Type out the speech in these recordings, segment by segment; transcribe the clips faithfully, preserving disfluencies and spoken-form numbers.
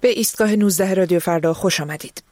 به ایستگاه نوزده رادیو فردا خوش آمدید.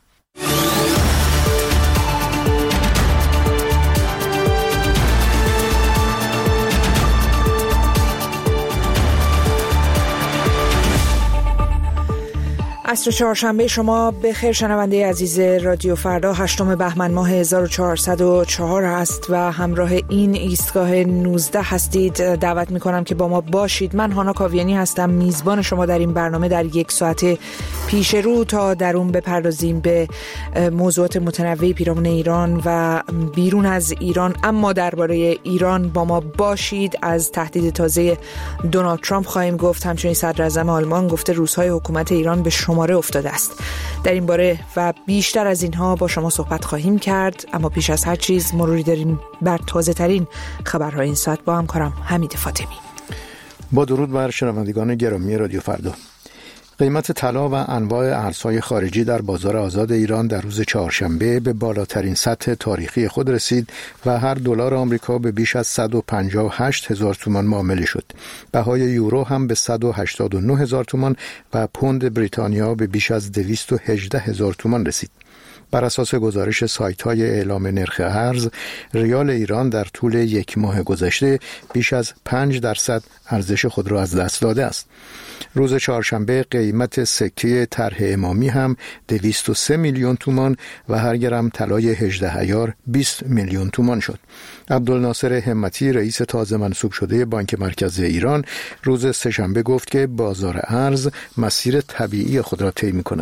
عصر چهارشنبه شما بخیر شنونده عزیز رادیو فردا. هشتم بهمن ماه هزار و چهارصد و چهار است و همراه این ایستگاه نوزده هستید. دعوت میکنم که با ما باشید. من هانا کاویانی هستم، میزبان شما در این برنامه. در یک ساعت پیش رو تا درون بپردازیم به موضوعات متنوعی پیرامون ایران و بیرون از ایران. اما درباره ایران با ما باشید. از تهدید تازه دونالد ترامپ خواهیم گفت. همچنین صدر اعظم آلمان گفته روزهای حکومت ایران به شما افتاده است. در این باره و بیشتر از اینها با شما صحبت خواهیم کرد، اما پیش از هر چیز مروری داریم بر تازه ترین خبرهای این ساعت با همکارم حمید فاطمی. با درود بر شنوندگان گرامی رادیو فردا. قیمت طلا و انواع ارزهای خارجی در بازار آزاد ایران در روز چهارشنبه به بالاترین سطح تاریخی خود رسید و هر دلار آمریکا به بیش از صد و پنجاه و هشت هزار تومان معامله شد. بهای یورو هم به صد و هشتاد و نه هزار تومان و پوند بریتانیا به بیش از دویست و هجده هزار تومان رسید. بر اساس گزارش سایت‌های اعلام نرخ ارز، ریال ایران در طول یک ماه گذشته بیش از پنج درصد ارزش خود را از دست داده است. روز چهارشنبه قیمت سکه طرح امامی هم دویست و سه میلیون تومان و هر گرم طلای هجده عیار بیست میلیون تومان شد. عبدالناصر همتی رئیس تازه منصوب شده بانک مرکزی ایران روز سه‌شنبه گفت که بازار ارز مسیر طبیعی خود را طی می‌کند.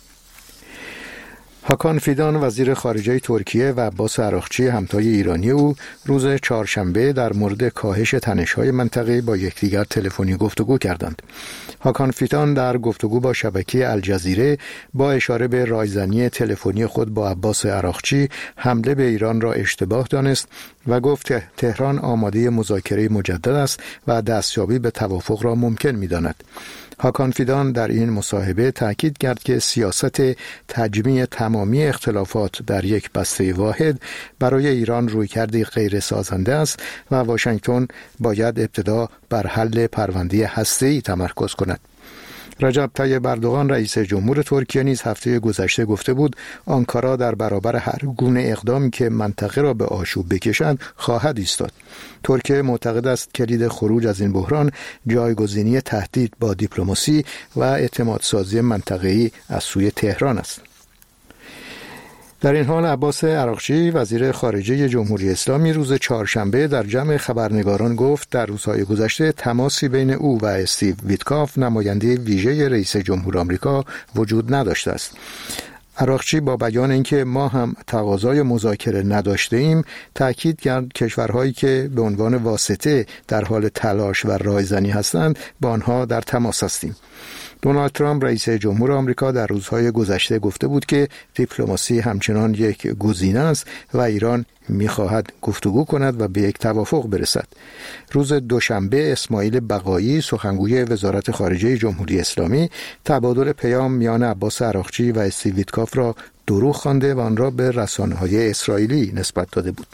هاکان فیدان وزیر خارجه ترکیه و عباس عراقچی همتای ایرانی او روز چهارشنبه در مورد کاهش تنش‌های منطقه با یکدیگر تلفنی گفتگو کردند. هاکان فیدان در گفتگو با شبکه الجزیره با اشاره به رایزنی تلفنی خود با عباس عراقچی حمله به ایران را اشتباه دانست و گفت که تهران آماده مذاکره مجدد است و دستیابی به توافق را ممکن می‌داند. هاکان فیدان در این مصاحبه تاکید کرد که سیاست تجمیع تمامی اختلافات در یک بسته واحد برای ایران رویکردی غیر سازنده است و واشنگتن باید ابتدا بر حل پرونده هسته‌ای تمرکز کند. رجب طیب اردوغان رئیس جمهور ترکیه نیز هفته گذشته گفته بود آنکارا در برابر هر گونه اقدامی که منطقه را به آشوب بکشد خواهد ایستاد. ترکیه معتقد است کلید خروج از این بحران جایگزینی تهدید با دیپلماسی و اعتمادسازی منطقه‌ای از سوی تهران است. در این حال عباس عراقچی وزیر خارجه جمهوری اسلامی روز چهارشنبه در جمع خبرنگاران گفت در روزهای گذشته تماسی بین او و استیو ویتکاف نماینده ویژه رئیس جمهور آمریکا وجود نداشته است. عراقچی با بیان اینکه ما هم تقاضای مذاکره نداشته ایم تأکید کرد کشورهایی که به عنوان واسطه در حال تلاش و رایزنی هستند با آنها در تماس هستیم. دونالد ترامپ رئیس جمهور آمریکا در روزهای گذشته گفته بود که دیپلماسی همچنان یک گزینه است و ایران می‌خواهد گفتگو کند و به یک توافق برسد. روز دوشنبه اسماعیل بقایی سخنگوی وزارت خارجه جمهوری اسلامی تبادل پیام میان عباس عراقچی و استیو ویتکاف را دروغ خوانده و آن را به رسانه‌های اسرائیلی نسبت داده بود.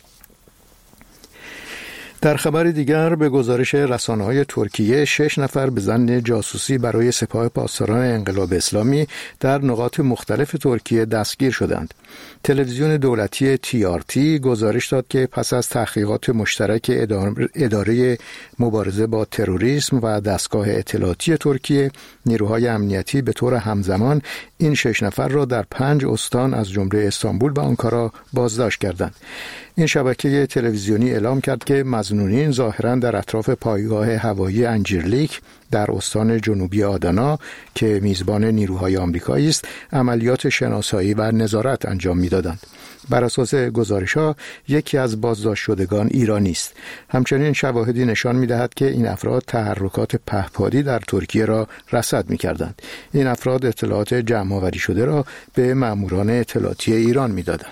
در خبر دیگر به گزارش رسانه‌های ترکیه شش نفر به ظن جاسوسی برای سپاه پاسداران انقلاب اسلامی در نقاط مختلف ترکیه دستگیر شدند. تلویزیون دولتی تی آر تی گزارش داد که پس از تحقیقات مشترک اداره مبارزه با تروریسم و دستگاه اطلاعاتی ترکیه، نیروهای امنیتی به طور همزمان این شش نفر را در پنج استان از جمله استانبول و آنکارا بازداشت کردند. این شبکه تلویزیونی اعلام کرد که مظنونین ظاهراً در اطراف پایگاه هوایی انجیرلیک در استان جنوبی آدانا که میزبان نیروهای آمریکایی است عملیات شناسایی و نظارت انجام می‌دادند. بر اساس گزارش‌ها یکی از بازداشت شدگان ایرانی است. همچنین شواهدی نشان می‌دهد که این افراد تحرکات پهپادی در ترکیه را رصد می‌کردند. این افراد اطلاعات جمع‌آوری شده را به ماموران اطلاعاتی ایران می‌دادند.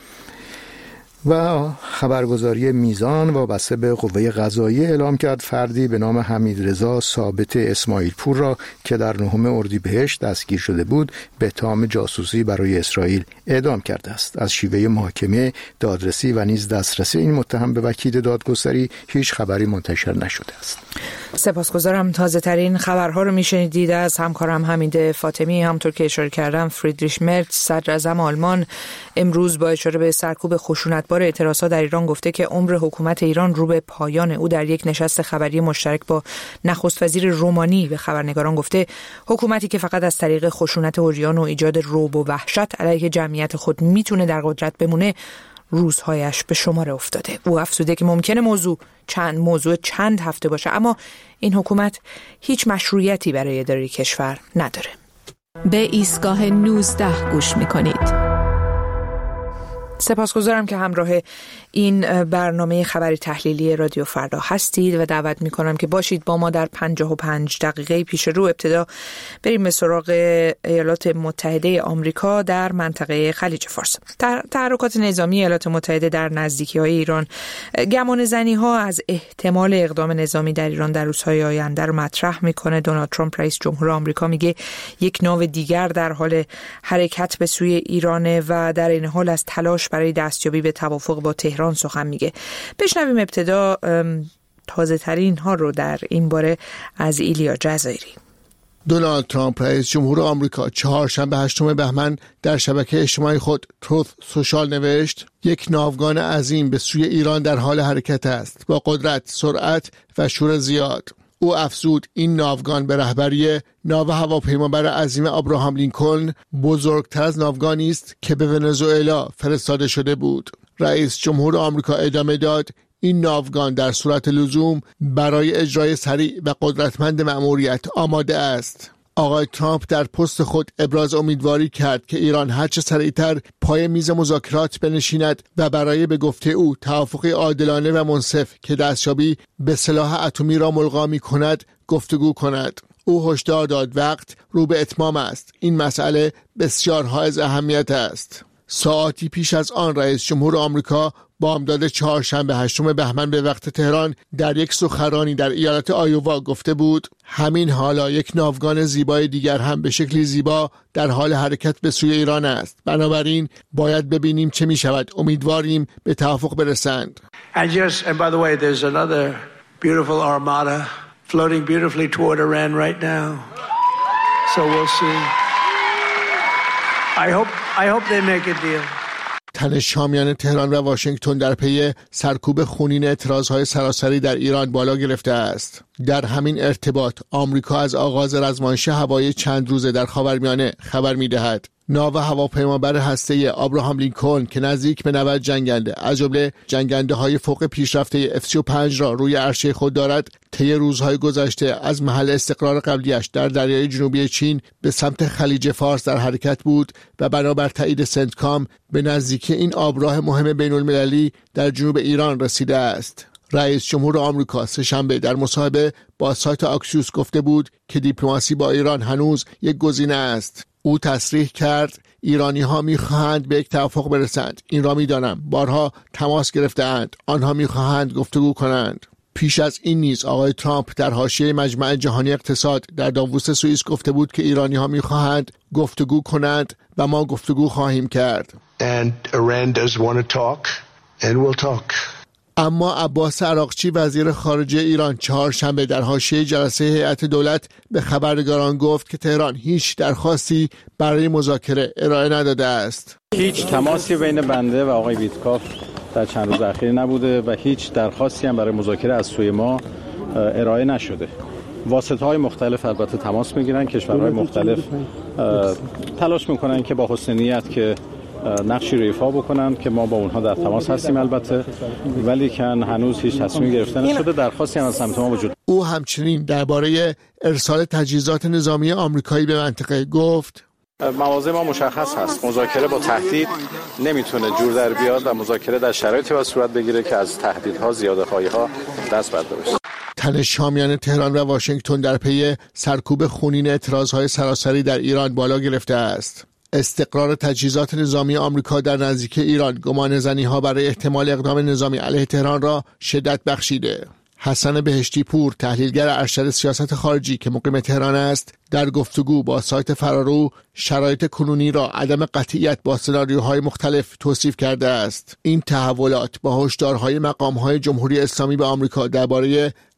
و خبرگزاری میزان وابسته به قوه قضاییه اعلام کرد فردی به نام حمیدرضا ثابت اسماعیل پور را که در نهم اردیبهشت دستگیر شده بود به اتهام جاسوسی برای اسرائیل اعدام کرده است. از شیوه محاکمه، دادرسی و نیز دسترسی این متهم به وکیل دادگستری هیچ خبری منتشر نشده است. سپاسگزارم. تازه ترین خبرها رو میشنیدید از همکارم حمید فاطمی. همطور که اشاره کردم فریدریش مرز صدر اعظم آلمان امروز با اشاره به سرکوب خشونتبار اعتراضات در ایران گفته که عمر حکومت ایران رو به پایان. او در یک نشست خبری مشترک با نخست وزیر رومانی به خبرنگاران گفته حکومتی که فقط از طریق خشونت عریان و ایجاد رعب و وحشت علیه جمعیت خود میتونه در قدرت بمونه روزهایش به شمار افتاده. او افزوده که ممکنه موضوع چند موضوع چند هفته باشه، اما این حکومت هیچ مشروعیتی برای اداره کشور نداره. به ایستگاه نوزده گوش میکنید. سپاسگزارم که همراه این برنامه خبری تحلیلی رادیو فردا هستید و دعوت میکنم که باشید با ما در پنجاه و پنج دقیقه پیش رو. ابتدا بریم به سراغ ایالات متحده آمریکا در منطقه خلیج فارس. تحرکات نظامی ایالات متحده در نزدیکی های ایران گمان زنی ها از احتمال اقدام نظامی در ایران در روزهای آینده رو مطرح میکنه. دونالد ترامپ رئیس جمهور آمریکا میگه یک ناو دیگر در حال حرکت به سوی ایرانه و در این حال از تلاش برای دستیابی به توافق با تهران سخن میگه. بشنویم ابتدا تازه ترین ها رو در این باره از ایلیا جزایری. دونالد ترامپ رئیس جمهور آمریکا چهارشنبه هشتم بهمن در شبکه اجتماعی خود تروث سوشال نوشت یک ناوگان عظیم به سوی ایران در حال حرکت است با قدرت، سرعت و شور زیاد. او افزود این ناوگان به رهبری ناو هواپیمابر عظیم ابراهام لینکلن بزرگتر از ناوگانی است که به ونزوئلا فرستاده شده بود. رئیس جمهور آمریکا ادامه داد این ناوگان در صورت لزوم برای اجرای سریع و قدرتمند مأموریت آماده است. آقای ترامپ در پست خود ابراز امیدواری کرد که ایران هرچه سریعتر پای میز مذاکرات بنشیند و برای به گفته او توافقی عادلانه و منصف که دستیابی به سلاح اتمی را ملغا می‌کند گفتگو کند. او هشدار داد وقت رو به اتمام است. این مسئله بسیار حائز اهمیت است. ساعتی پیش از آن رئیس جمهور آمریکا بامداد چهارشنبه هشتم بهمن به وقت تهران در یک سخنرانی در ایالت آیووا گفته بود همین حالا یک ناوگان زیبای دیگر هم به شکلی زیبا در حال حرکت به سوی ایران است. بنابراین باید ببینیم چه می شود. امیدواریم به توافق برسند. And yes, and by the way, there's another beautiful armada floating beautifully toward Iran right now. So we'll see. I hope I hope they make a deal. تنش حامیان تهران و واشنگتن در پی سرکوب خونین اعتراضهای سراسری در ایران بالا گرفته است. در همین ارتباط آمریکا از آغاز رزمایش هوایی چند روزه در خاورمیانه خبر می‌دهد. ناو هواپیمابر هسته‌ای ابراهام لینکلن که نزدیک به نود جنگنده از جمله جنگنده‌های فوق پیشرفته اف سی و پنج را روی عرشه خود دارد، طی روزهای گذشته از محل استقرار قبلیش در دریای جنوبی چین به سمت خلیج فارس در حرکت بود و بنابر تایید سنتکام به نزدیکی این آبراه مهم بین‌المللی در جنوب ایران رسیده است. رئیس جمهور آمریکا سه‌شنبه در مصاحبه با سایت آکسیوس گفته بود که دیپلماسی با ایران هنوز یک گزینه است. او تصریح کرد ایرانی ها می خواهند به یک توافق برسند. این را می دانم. بارها تماس گرفته‌اند. آنها می خواهند گفتگو کنند. پیش از این نیز آقای ترامپ در حاشیه مجمع جهانی اقتصاد در داووس سوئیس گفته بود که ایرانی ها می خواهند گفتگو کنند و ما گفتگو خواهیم کرد. And Iran does want to talk and we'll talk. اما عباس عراقچی وزیر خارجه ایران چهارشنبه در حاشیه جلسه هیئت دولت به خبرنگاران گفت که تهران هیچ درخواستی برای مذاکره ارائه نداده است. هیچ تماسی بین بنده و آقای ویتکاف در چند روز اخیر نبوده و هیچ درخواستی هم برای مذاکره از سوی ما ارائه نشده. واسطه‌های مختلف البته تماس میگیرن، کشورهای مختلف تلاش میکنن که با حسن نیت که نقشی رو ایفا بکنن که ما با اونها در تماس هستیم البته، ولی کن هنوز هیچ تصمیم گرفته نشده. درخواستی هم از سمت ما وجود. او همچنین درباره ارسال تجهیزات نظامی آمریکایی به منطقه گفت مواضع ما مشخص هست. مذاکره با تهدید نمیتونه جور در بیاد و مذاکره در شرایطی باید صورت بگیره که از تهدیدها، زیاده‌خواهی‌ها دست برده بشه. تنش حامیان تهران و واشنگتن در پی سرکوب خونین اعتراضهای سراسری در ایران بالا گرفته است. استقرار تجهیزات نظامی آمریکا در نزدیکی ایران گمانه‌زنی‌ها برای احتمال اقدام نظامی علیه تهران را شدت بخشیده. حسن بهشتی پور، تحلیلگر ارشد سیاست خارجی که مقیم تهران است، در گفتگو با سایت فرارو شرایط کنونی را عدم قطعیت با سناریوهای مختلف توصیف کرده است. این تحولات با هشدارهای مقام‌های جمهوری اسلامی به آمریکا درباره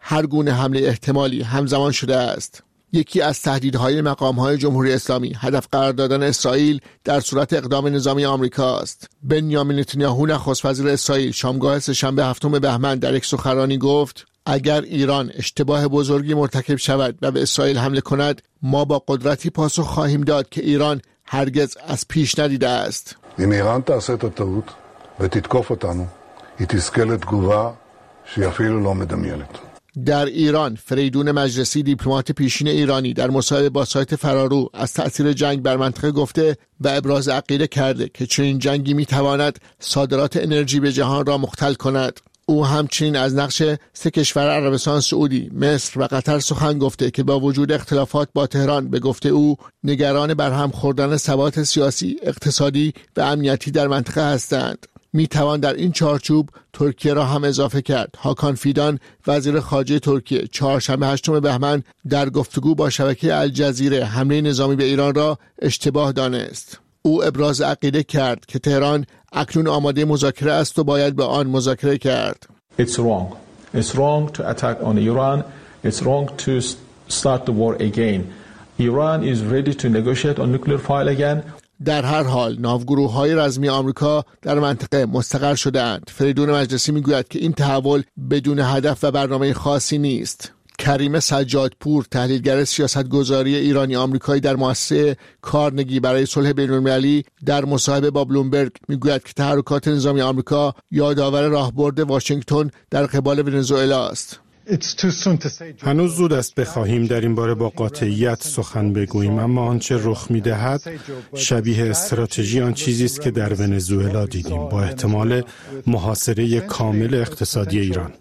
هر گونه حمله احتمالی همزمان شده است. یکی از تهدیدهای مقام‌های جمهوری اسلامی هدف قرار دادن اسرائیل در صورت اقدام نظامی آمریکا است. بنیامین نتانیاهو نخست وزیر اسرائیل شامگاه سه‌شنبه هفتم بهمن در یک سخنرانی گفت: اگر ایران اشتباه بزرگی مرتکب شود و به اسرائیل حمله کند، ما با قدرتی پاسخ خواهیم داد که ایران هرگز از پیش ندیده است. אם איראן תעשה את הטעות ותתקוף אותנו, היא תזכה לתגובה שהיא אפילו לא מדמיינת. در ایران، فریدون مجلسی دیپلمات پیشین ایرانی در مصاحبه با سایت فرارو از تأثیر جنگ بر منطقه گفته و ابراز عقیده کرده که چنین جنگی میتواند صادرات انرژی به جهان را مختل کند. او همچنین از نقش سه کشور عربستان سعودی، مصر و قطر سخن گفته که با وجود اختلافات با تهران به گفته او نگران برهم خوردن ثبات سیاسی، اقتصادی و امنیتی در منطقه هستند. می توان در این چارچوب ترکیه را هم اضافه کرد. هاکان فیدان وزیر خارجه ترکیه چهارشنبه هشتم بهمن در گفتگو با شبکه الجزیره حمله نظامی به ایران را اشتباه دانست. او ابراز عقیده کرد که تهران اکنون آماده مذاکره است و باید با آن مذاکره کرد. It's wrong. It's wrong to attack on Iran. It's wrong to start the war again. Iran is ready to negotiate on nuclear file again. در هر حال ناوگروه‌های رزمی آمریکا در منطقه مستقر شده‌اند. فریدون مجلسی میگوید که این تحول بدون هدف و برنامه خاصی نیست. کریم سجادپور، تحلیلگر سیاستگذاری ایرانی آمریکایی در مؤسسه کارنگی برای صلح بین‌المللی، در مصاحبه با بلومبرگ میگوید که تحرکات نظامی آمریکا یادآور راهبرد واشنگتن در قبال ونزوئلا است. هنوز زود است بخواهیم در این باره با قاطعیت سخن بگوییم، اما آنچه رخ می‌دهد شبیه استراتژی آن چیزی است که در ونزوئلا دیدیم، با احتمال محاصره کامل اقتصادی ایران.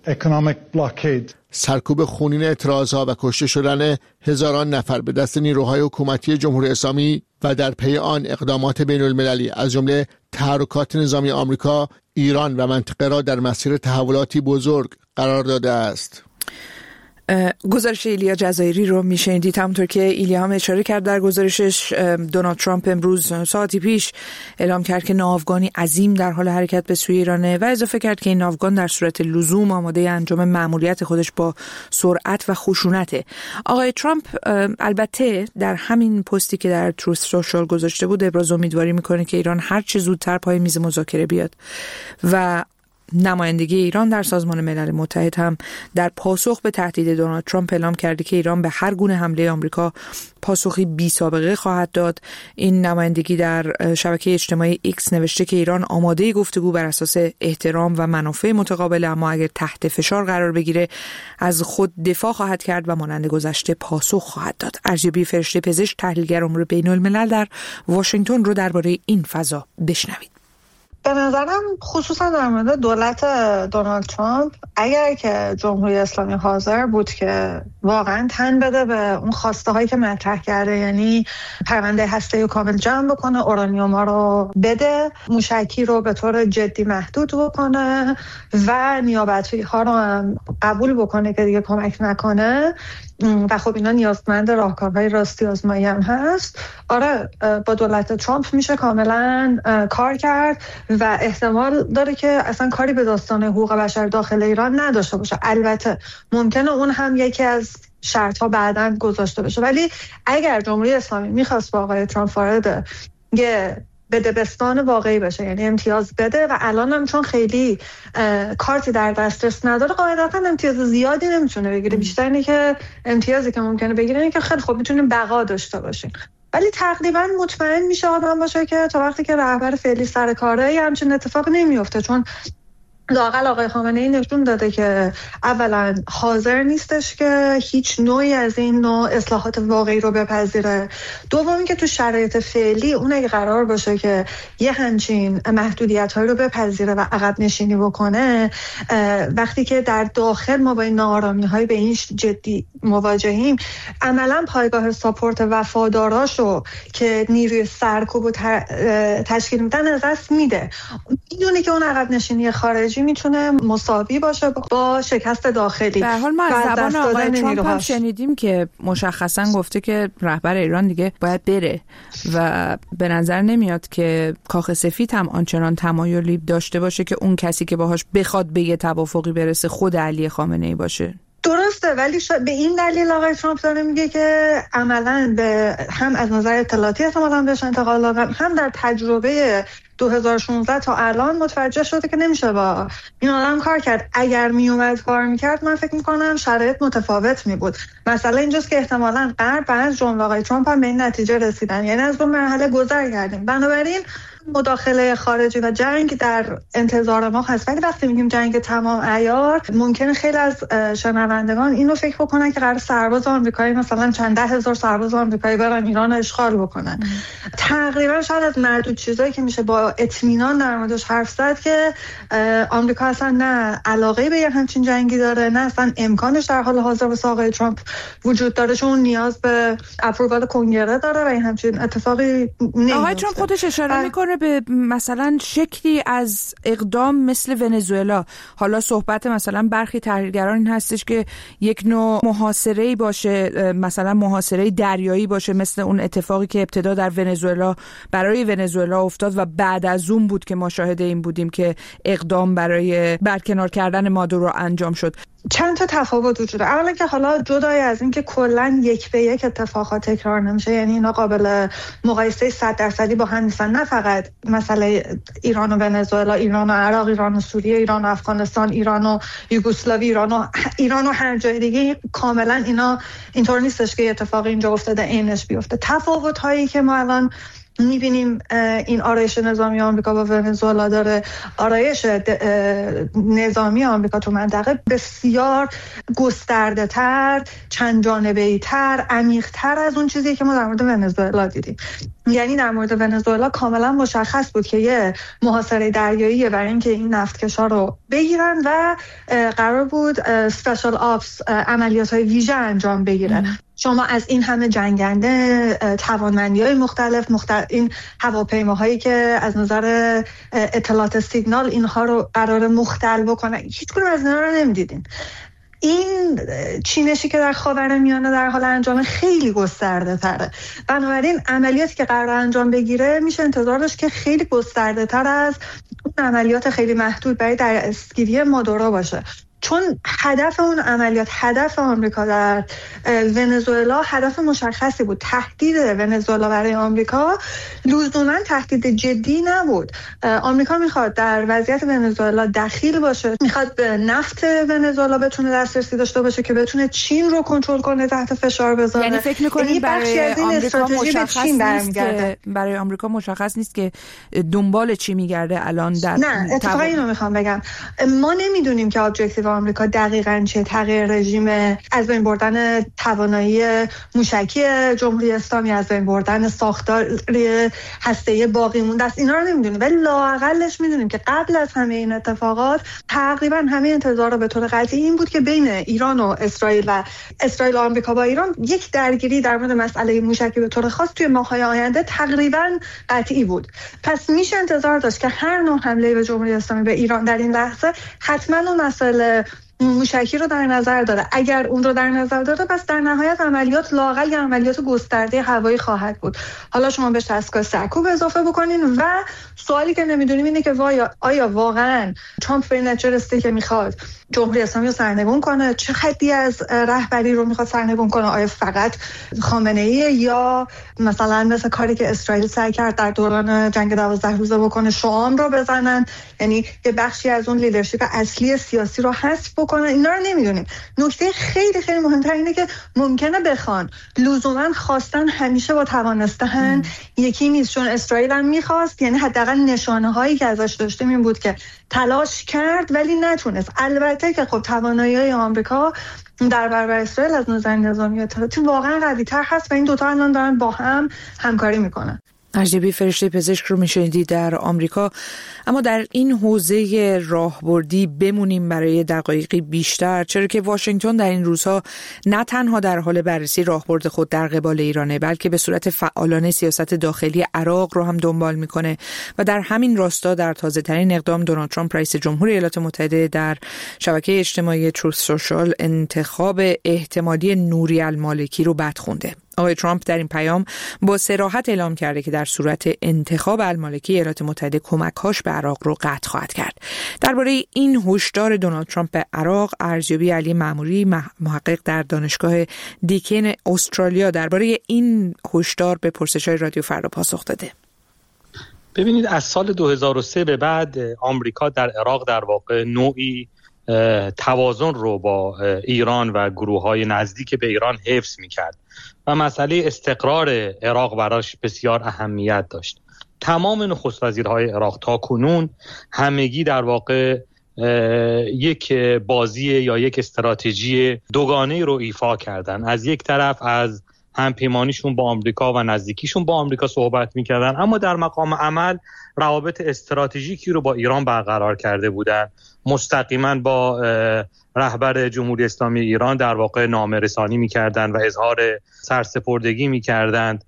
سرکوب خونین اعتراضها و کشته شدن هزاران نفر به دست نیروهای حکومتی جمهوری اسلامی و در پی آن اقدامات بین‌المللی از جمله تحرکات نظامی آمریکا، ایران و منطقه را در مسیر تحولاتی بزرگ قرار داده است. گزارش ایلیا جزایری رو میشنیدید. همونطور که ایلیا هم اشاره کرد در گزارشش، دونالد ترامپ امروز ساعتی پیش اعلام کرد که ناوگانی عظیم در حال حرکت به سوی ایرانه و اضافه کرد که این ناوگان در صورت لزوم آماده انجام مأموریت خودش با سرعت و خشونته. آقای ترامپ البته در همین پستی که در تروث سوشال گذاشته بود ابراز امیدواری میکنه که ایران هر چه زودتر پای میز مذاکره بیاد و نمایندگی ایران در سازمان ملل متحد هم در پاسخ به تهدید دونالد ترامپ اعلام کرده که ایران به هر گونه حمله آمریکا پاسخی بی سابقه خواهد داد. این نمایندگی در شبکه اجتماعی ایکس نوشته که ایران آماده گفتگو بر اساس احترام و منافع متقابل، اما اگر تحت فشار قرار بگیره از خود دفاع خواهد کرد و مانند گذشته پاسخ خواهد داد. ارجبی فرشته پزشک، تحلیلگر امور بین الملل در واشنگتن، رو درباره این فضا بشنوید. به نظرم خصوصا در مورد دولت دونالد ترامپ، اگر که جمهوری اسلامی حاضر بود که واقعا تن بده به اون خواسته هایی که مطرح کرده، یعنی پرونده هسته‌ای رو کامل جمع بکنه، اورانیوم ها رو بده، موشکی رو به طور جدی محدود بکنه و نیابتی ها رو هم قبول بکنه که دیگه کمک نکنه و خب اینا نیازمند راهکارهای راستی آزمایی هم هست. آره، با دولت ترامپ میشه کاملا کار کرد و احتمال داره که اصلا کاری به داستان حقوق بشر داخل ایران نداشته باشه. البته ممکنه اون هم یکی از شرط ها بعداً گذاشته بشه، ولی اگر جمهوری اسلامی میخواست با آقای ترامپ وارد یه بدبستان واقعی بشه، یعنی امتیاز بده، و الان هم چون خیلی کارتی در دسترس نداره قاعدتا امتیاز زیادی نمیتونه بگیره، بیشتر اینه که امتیازی که ممکنه بگیره اینه که خیلی خوب میتونیم بقا داشته باشیم، ولی تقریبا مطمئن میشه آدم باشه که تا وقتی که رهبر فعلی سر کاره همچین اتفاق نمیفته، چون لااقل آقای خامنه‌ای نشون داده که اولا حاضر نیستش که هیچ نوعی از این نوع اصلاحات واقعی رو بپذیره، دوم که تو شرایط فعلی اون اگه قرار باشه که یه همچین محدودیت‌هایی رو بپذیره و عقب نشینی بکنه، وقتی که در داخل ما با این ناآرامی‌های به این جدی مواجهیم، عملاً پایگاه ساپورت وفاداراشو که نیروی سرکوب و تشکیل میدن از دست میده. میدونه که اون عقب نشینی خارجی میتونه مساوی باشه با شکست داخلی. به هر حال ما از زبان آقای ترامپ هم شنیدیم که مشخصا گفته که رهبر ایران دیگه باید بره و به نظر نمیاد که کاخ سفید هم آنچنان تمایلی داشته باشه که اون کسی که باهاش بخواد به یه توافقی برسه خود علی خامنه‌ای باشه. درسته، ولی شاید به این دلیل آقای ترامپ داره میگه که عملاً به هم از نظر اطلاعاتی احتمالاً بهش انتقال دادن، هم در تجربه دو هزار و شانزده تا الان متوجه شده که نمیشه با این آدم کار کرد. اگر میومد کار میکرد من فکر میکنم شرایط متفاوت میبود. مثلا اینجاست که احتمالاً غرب و از جمله آقای ترامپ هم به این نتیجه رسیدن، یعنی از اون مرحله گذر کردیم. بنابراین مداخله خارجی و جنگ در انتظار ما هست، ولی وقتی میگیم جنگ تمام عیار ممکنه خیلی از شنوندگان اینو فکر بکنن که قرار سرباز آمریکایی مثلا چند ده هزار سرباز آمریکایی برن ایران اشغال بکنن. تقریبا شاید از معدود چیزایی که میشه با اطمینان در موردش حرف زد که آمریکا اصلا نه علاقه به یه همچین جنگی داره، نه اصلا امکانش در حال حاضر واسه آقای ترامپ وجود داره، چون نیاز به اپرووال کنگره داره و این همچین اتفاقی نمیفته. آقای ترامپ خودش اشاره میکنه به مثلا شکلی از اقدام مثل ونزوئلا. حالا صحبت مثلا برخی تحلیلگران این هستش که یک نوع محاصره‌ای باشه، مثلا محاصره دریایی باشه، مثل اون اتفاقی که ابتدا در ونزوئلا برای ونزوئلا افتاد و بعد از اون بود که ما شاهد این بودیم که اقدام برای برکنار کردن مادورو انجام شد. چند تا تفاوت وجود داره. اولا که حالا جدای از این که کلا یک به یک اتفاقات تکرار نمیشه، یعنی اینا قابل مقایسه صد درصدی با هم نیستن. نه فقط مسئله ایران و ونزوئلا، ایران و عراق، ایران و سوریه، ایران و افغانستان، ایران و یوگسلاوی، ایران و ایران و هر جای دیگه، کاملا اینا اینطور نیستش که اتفاق اینجا افتاده عینش بیفته. تفاوت هایی که ما الان میبینیم این آرایش نظامی آمریکا با ونزوئلا داره، آرایش نظامی آمریکا تو منطقه بسیار گسترده تر، چند جانبه‌ای تر، عمیق تر از اون چیزی که ما در مورد ونزوئلا دیدیم. یعنی در مورد ونزوئلا کاملا مشخص بود که یه محاصره دریاییه برای اینکه این نفتکشا رو بگیرن و قرار بود اسپشیال آپس، عملیات‌های ویژه انجام بگیرن. شما از این همه جنگنده، توانمندی‌های مختلف، مختلف این هواپیماهایی که از نظر اطلاعات سیگنال اینها رو قرار مختل بکنن، هیچ کدوم از اینا رو نمی‌دیدین. این چینشی که در خاورمیانه در حال انجام خیلی گسترده تره. بنابراین عملیاتی که قرار انجام بگیره میشه انتظار داشت که خیلی گسترده تر از اون عملیات خیلی محدود برای دستگیری مادورو باشه، چون هدف اون عملیات، هدف آمریکا در ونزوئلا هدف مشخصی بود. تهدید ونزوئلا برای آمریکا لزوما تهدید جدی نبود. آمریکا میخواد در وضعیت ونزوئلا دخیل باشه، میخواد به نفت ونزوئلا بتونه دسترسی داشته باشه که بتونه چین رو کنترل کنه، تحت فشار بذاره. یعنی فکر می‌کنید برای آمریکا مشخص نیست که برای آمریکا مشخص نیست که دنبال چی میگرده الان در نه اتفاقا اینو میخوام بگم، ما نمیدونیم که ابجکتیو آمریکا دقیقاً چه، تغییر رژیم، از بین بردن توانایی موشکی جمهوری اسلامی، از بین بردن ساختار هسته‌ای باقی مونده است، اینا رو نمیدونیم، ولی لااقلش میدونیم که قبل از همه این اتفاقات تقریباً همه انتظار به طور قطعی این بود که بین ایران و اسرائیل و اسرائیل و آمریکا با ایران یک درگیری در مورد مسئله موشکی به طور خاص توی ماه‌های آینده تقریباً قطعی بود. پس میشه انتظار داشت که هر نوع حمله به جمهوری اسلامی به ایران در این لحظه حتماً اون مسئله موشکی رو در نظر داره. اگر اون رو در نظر داره پس در نهایت عملیات لااقل یا عملیات گسترده هوایی خواهد بود. حالا شما بهش دستگاه سرکوب اضافه بکنین و سوالی که نمیدونیم اینه که وایا آیا واقعا ترامپ به نتیجه رسیده که میخواد جمهوری اسلامی رو سرنگون کنه؟ چه خطی از رهبری رو میخواد سرنگون کنه؟ آیا فقط خامنه‌ای یا مثلا مثل کاری که اسرائیل سعی کرد در دوران جنگ دوازده روزه بکنه، شام رو بزنن، یعنی یه بخشی از اون لیدرشپ اصلی سیاسی رو حذف بکنن؟ اینا رو نمیدونیم. نکته خیلی خیلی مهمتر اینه که ممکنه بخوان، لزوما خواستن همیشه با توانستن یکی نیست، چون اسرائیل هم میخواست، یعنی حداقل نشانه هایی که ازش داشتیم این بود که تلاش کرد ولی نتونست. البته که خب توانایی آمریکا در برابر اسرائیل از نظر نظامی و اطلاعاتی واقعا قوی تر هست و این دوتا الان دارن با هم همکاری میکنن. اردبیل فرشته پزشک رو میشنیدید در آمریکا. اما در این حوزه راهبردی بمونیم برای دقایقی بیشتر، چرا که واشنگتن در این روزها نه تنها در حال بررسی راهبرد خود در قبال ایرانه، بلکه به صورت فعالانه سیاست داخلی عراق رو هم دنبال میکنه و در همین راستا در تازه ترین اقدام دونالد ترامپ رئیس جمهور ایالات متحده در شبکه اجتماعی تروث سوشال انتخاب احتمالی نوری المالکی رو بدخونده. آقای ترامپ در این پیام با صراحت اعلام کرده که در صورت انتخاب المالکی ایالات متحده کمک‌هاش به عراق رو قطع خواهد کرد. درباره این هشدار دونالد ترامپ به عراق، ارزیابی علی مأموری، محقق در دانشگاه دیکن استرالیا درباره این هشدار به پرسش‌های رادیو فردا پاسخ داده. ببینید، از سال دو هزار و سه به بعد آمریکا در عراق در واقع نوعی توازن رو با ایران و گروه‌های نزدیک به ایران حفظ می‌کرد و مسئله استقرار عراق براش بسیار اهمیت داشت. تمام نخست وزیرهای عراق تا کنون همگی در واقع یک بازی یا یک استراتژی دوگانه رو ایفا کردن. از یک طرف از همپیمانیشون با آمریکا و نزدیکیشون با آمریکا صحبت می‌کردن، اما در مقام عمل روابط استراتژیکی رو با ایران برقرار کرده بودن. مستقیما با رهبر جمهوری اسلامی ایران در واقع نامه‌رسانی می‌کردند و اظهار سرسپردگی می‌کردند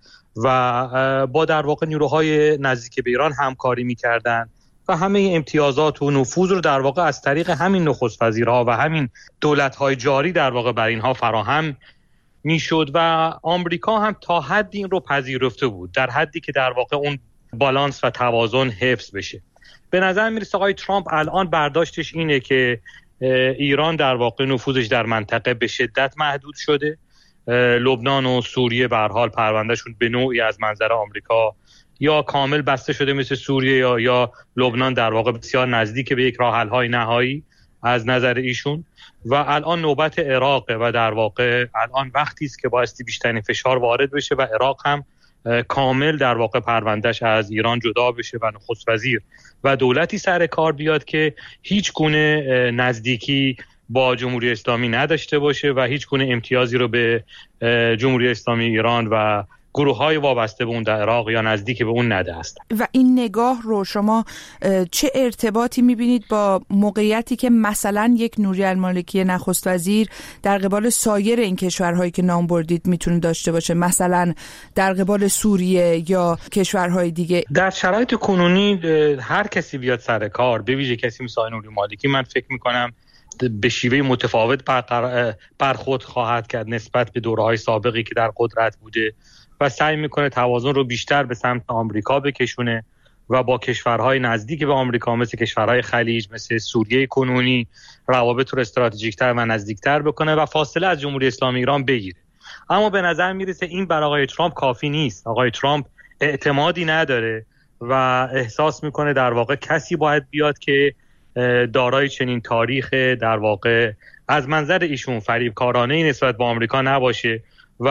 و با در واقع نیروهای نزدیک به ایران همکاری می‌کردند و همه امتیازات و نفوذ رو در واقع از طریق همین نخست وزیرها و همین دولت‌های جاری در واقع بر اینها فراهم میشد و آمریکا هم تا حدی این رو پذیرفته بود، در حدی که در واقع اون بالانس و توازن حفظ بشه. به نظر میرسه آقای ترامپ الان برداشتش اینه که ایران در واقع نفوذش در منطقه به شدت محدود شده. لبنان و سوریه به هر حال پروندهشون به نوعی از منظر آمریکا یا کامل بسته شده مثل سوریه یا یا لبنان در واقع بسیار نزدیک به یک راه حل های نهایی از نظر ایشون و الان نوبت عراقه و در واقع الان وقتی است که بایستی بیشترین فشار وارد بشه و عراق هم کامل در واقع پروندهش از ایران جدا بشه و نخست وزیر و دولتی سر کار بیاد که هیچ گونه نزدیکی با جمهوری اسلامی نداشته باشه و هیچ گونه امتیازی رو به جمهوری اسلامی ایران و گروه‌های وابسته به اون در عراق یا نزدیک به اون نده است. و این نگاه رو شما چه ارتباطی می‌بینید با موقعیتی که مثلا یک نوری المالکی نخست وزیر در قبال سایر این کشورهایی که نام بردید میتونه داشته باشه، مثلا در قبال سوریه یا کشورهای دیگه؟ در شرایط کنونی هر کسی بیاد سر کار، به ویژه کسی مثل نوری المالکی، من فکر می‌کنم به شیوه متفاوت برخورد خواهد کرد نسبت به دوره‌های سابقی که در قدرت بوده و سعی میکنه توازن رو بیشتر به سمت آمریکا بکشونه و با کشورهای نزدیک به آمریکا مثل کشورهای خلیج، مثل سوریه کنونی، روابط رو استراتژیک‌تر و نزدیکتر بکنه و فاصله از جمهوری اسلامی ایران بگیره. اما به نظر میرسه این برای آقای ترامپ کافی نیست. آقای ترامپ اعتمادی نداره و احساس میکنه در واقع کسی باید بیاد که دارای چنین تاریخ در واقع از منظر ایشون فریبکارانه‌ای نسبت به آمریکا نباشه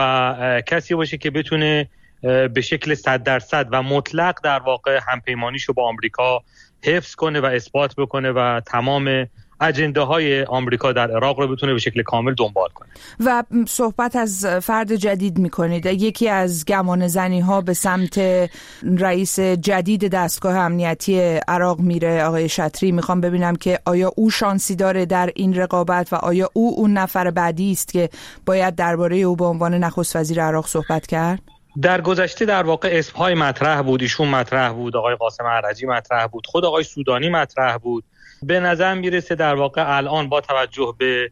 و کسی باشه که بتونه به شکل صد درصد و مطلق در واقع همپیمانیشو با آمریکا حفظ کنه و اثبات بکنه و تمام اجنده‌های آمریکا در عراق رو بتونه به شکل کامل دنبال کنه. و صحبت از فرد جدید می‌کنید. یکی از گمانه‌زنی‌ها به سمت رئیس جدید دستگاه امنیتی عراق میره، آقای شطری. میخوام ببینم که آیا او شانسی داره در این رقابت و آیا او اون نفر بعدی است که باید درباره او به عنوان نخست وزیر عراق صحبت کرد؟ در گذشته در واقع اسم‌های مطرح بود، ایشون مطرح بود، آقای قاسم عرجی مطرح بود، خود آقای سودانی مطرح بود. به نظر میرسه در واقع الان با توجه به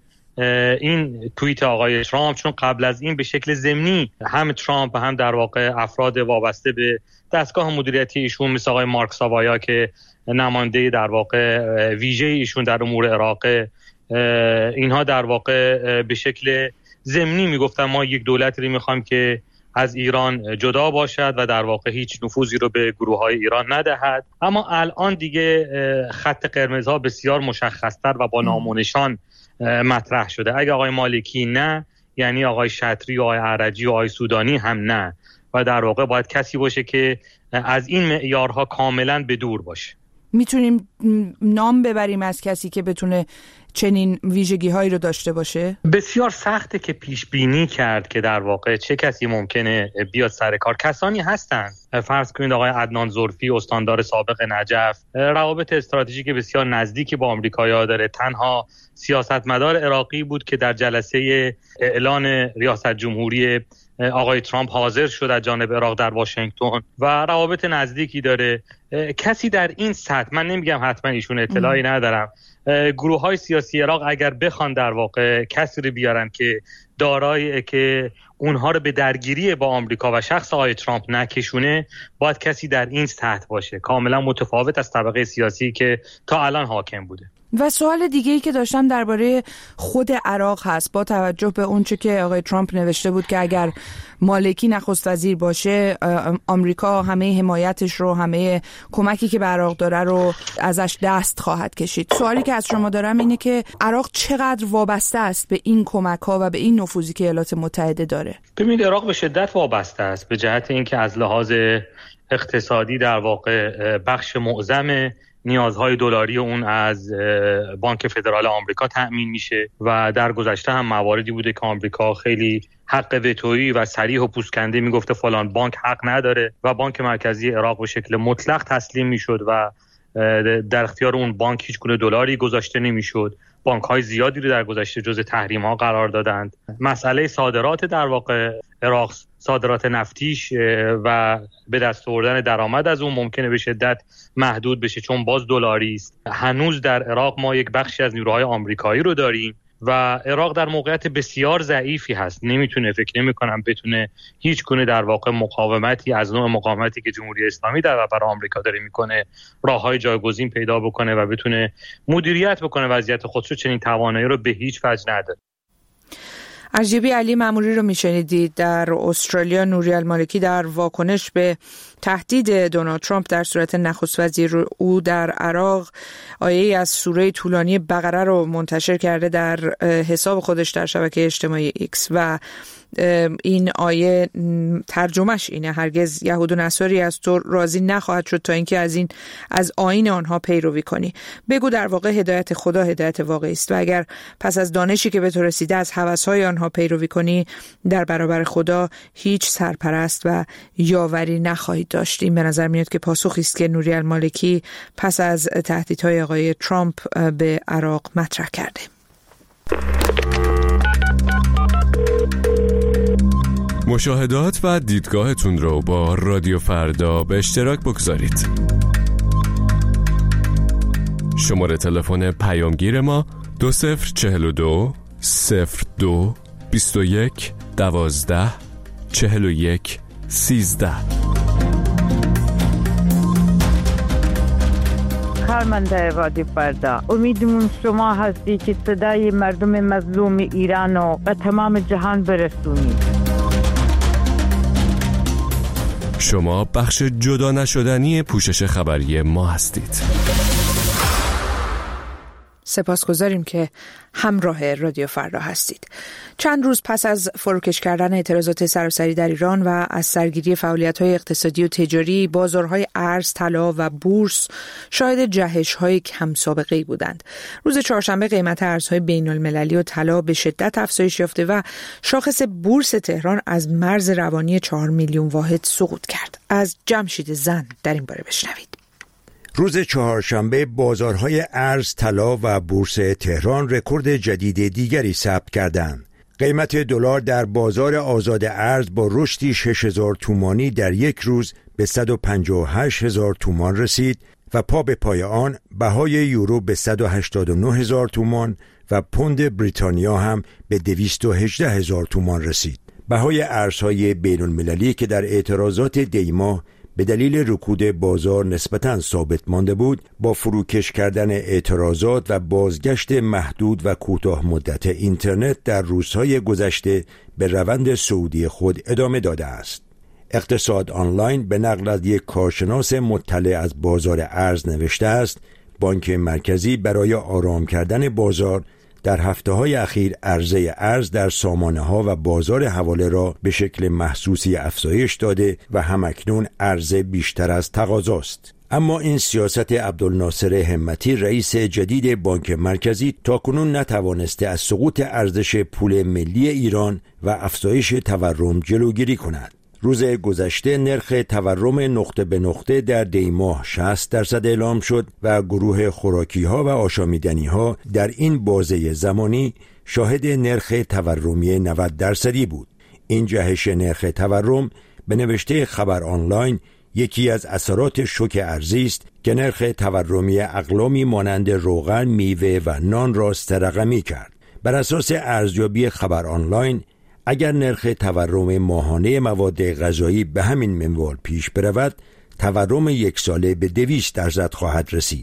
این توییت آقای ترامپ، چون قبل از این به شکل ضمنی هم ترامپ و هم در واقع افراد وابسته به دستگاه مدیریتی ایشون مثل آقای مارک ساوایا که نماینده در واقع ویژه ایشون در امور عراق، اینها در واقع به شکل ضمنی میگفتن ما یک دولتی رو میخوایم که از ایران جدا باشد و در واقع هیچ نفوذی رو به گروه‌های ایران ندهد. اما الان دیگه خط قرمزها بسیار مشخص‌تر و با نام و نشان مطرح شده. اگه آقای مالکی نه، یعنی آقای شطری و آقای عرجی و آقای سودانی هم نه و در واقع باید کسی باشه که از این معیارها کاملا به دور باشه. میتونیم نام ببریم از کسی که بتونه چنین ویژگی هایی رو داشته باشه؟ بسیار سخته که پیش بینی کرد که در واقع چه کسی ممکنه بیاد سر کار. کسانی هستند، فرض کنید آقای عدنان زرفی، استاندار سابق نجف، روابط استراتژیک بسیار نزدیکی با آمریکایی‌ها داره. تنها سیاستمدار عراقی بود که در جلسه اعلان ریاست جمهوری آقای ترامپ حاضر شد از جانب عراق در واشنگتن و روابط نزدیکی داره. کسی در این سطح، من نمیگم حتما ایشون اطلاعی ندارم، گروه های سیاسی عراق اگر بخوان در واقع کسی رو بیارن که دارای که اونها رو به درگیری با آمریکا و شخص آقای ترامپ نکشونه، باید کسی در این سطح باشه، کاملا متفاوت از طبقه سیاسی که تا الان حاکم بوده. و سوال دیگه‌ای که داشتم درباره خود عراق هست، با توجه به اونچه که آقای ترامپ نوشته بود که اگر مالکی نخست وزیر باشه آمریکا همه حمایتش رو، همه کمکی که به عراق داره رو ازش دست خواهد کشید. سوالی که از شما دارم اینه که عراق چقدر وابسته است به این کمک‌ها و به این نفوذی که ایالات متحده داره؟ ببینید عراق به شدت وابسته است به جهت اینکه از لحاظ اقتصادی در واقع بخش معظم نیازهای دلاری اون از بانک فدرال آمریکا تأمین میشه و در گذشته هم مواردی بوده که آمریکا خیلی حق وتویی و صریح و پوسکنده میگفته فلان بانک حق نداره و بانک مرکزی عراق به شکل مطلق تسلیم میشد و در اختیار اون بانک هیچ گونه دلاری گذاشته نمیشد. بانک‌های زیادی رو در گذشته جزء تحریم‌ها قرار دادند. مسئله صادرات در واقع عراق، صادرات نفتیش و به دست آوردن درآمد از اون ممکنه به شدت محدود بشه چون باز دلاری است. هنوز در عراق ما یک بخشی از نیروهای آمریکایی رو داریم و عراق در موقعیت بسیار ضعیفی هست. نمیتونه، فکر نمی‌کنم بتونه هیچ گونه در واقع مقاومتی از نوع مقاومتی که جمهوری اسلامی در برابر آمریکا داره میکنه راههای جایگزین پیدا بکنه و بتونه مدیریت بکنه وضعیت خودشو. چنین توانایی رو به هیچ وجه نداره. ارجبی علی ماموری رو میشنیدید. در استرالیا نوری المالکی در واکنش به تهدید دونالد ترامپ در صورت نخست وزیر او در عراق آیه‌ای از سوره طولانی بقره رو منتشر کرده در حساب خودش در شبکه اجتماعی ایکس و این آیه ترجمهش اینه: هرگز یهود و نصاری از تو راضی نخواهد شد تا اینکه از این از آیین آنها پیروی کنی. بگو در واقع هدایت خدا هدایت واقعی است و اگر پس از دانشی که به تو رسیده از هوس‌های آنها پیروی کنی در برابر خدا هیچ سرپرست و یاوری نخواهید داشت. این به نظر میاد که پاسخی است که نوری المالکی پس از تهدیدهای آقای ترامپ به عراق مطرح کرده. مشاهدات و دیدگاهتون رو با رادیو فردا به اشتراک بگذارید. شماره تلفن پیامگیر ما دو صفر چهل و دو صفر دو بیست و یک دوازده چهل و یک سیزده. کارمنده رادیو فردا، امیدمون شما هستی که صدای مردم مظلوم ایران و به تمام جهان برسونید. شما بخش جدا نشدنی پوشش خبری ما هستید. سپاسگزاریم که همراه رادیو فردا هستید. چند روز پس از فروکش کردن اعتراضات سراسری در ایران و از سرگیری فعالیت‌های اقتصادی و تجاری، بازارهای ارز، طلا و بورس شاهد جهش‌های کم سابقه‌ای بودند. روز چهارشنبه قیمت ارزهای بین‌المللی و طلا به شدت افزایش یافته و شاخص بورس تهران از مرز روانی چهار میلیون واحد سقوط کرد. از جمشید زن در این باره بشنوید. روز چهارشنبه بازارهای ارز، طلا و بورس تهران رکورد جدید دیگری ثبت کردند. قیمت دلار در بازار آزاد ارز با رشدی شش هزار تومانی در یک روز به صد و پنجاه و هشت هزار تومان رسید و پا به پای آن بهای یورو به صد و هشتاد و نه هزار تومان و پوند بریتانیا هم به دویست و هجده هزار تومان رسید. بهای ارزهای بین المللی که در اعتراضات دیماه به دلیل رکود بازار نسبتاً ثابت مانده بود، با فروکش کردن اعتراضات و بازگشت محدود و کوتاه مدت اینترنت در روزهای گذشته به روند صعودی خود ادامه داده است. اقتصاد آنلاین به نقل از یک کارشناس مطلع از بازار ارز نوشته است: بانک مرکزی برای آرام کردن بازار در هفته‌های اخیر عرضه ارز در سامانه‌ها و بازار حواله را به شکل محسوسی افزایش داده و همکنون عرضه بیشتر از تقاضاست. اما این سیاست عبدالناصر همتی، رئیس جدید بانک مرکزی، تاکنون نتوانسته از سقوط ارزش پول ملی ایران و افزایش تورم جلوگیری کند. روز گذشته نرخ تورم نقطه به نقطه در دیماه شصت درصد اعلام شد و گروه خوراکی‌ها و آشامیدنی‌ها در این بازه زمانی شاهد نرخ تورمی نود درصدی بود. این جهش نرخ تورم به نوشته خبر آنلاین یکی از اثرات شوک ارزی است که نرخ تورمی اقلامی مانند روغن، میوه و نان را سه‌رقمی کرد. بر اساس ارزیابی خبر آنلاین، اگر نرخ تورم ماهانه مواد غذایی به همین منوال پیش برود، تورم یک ساله به دویست درصد خواهد رسید.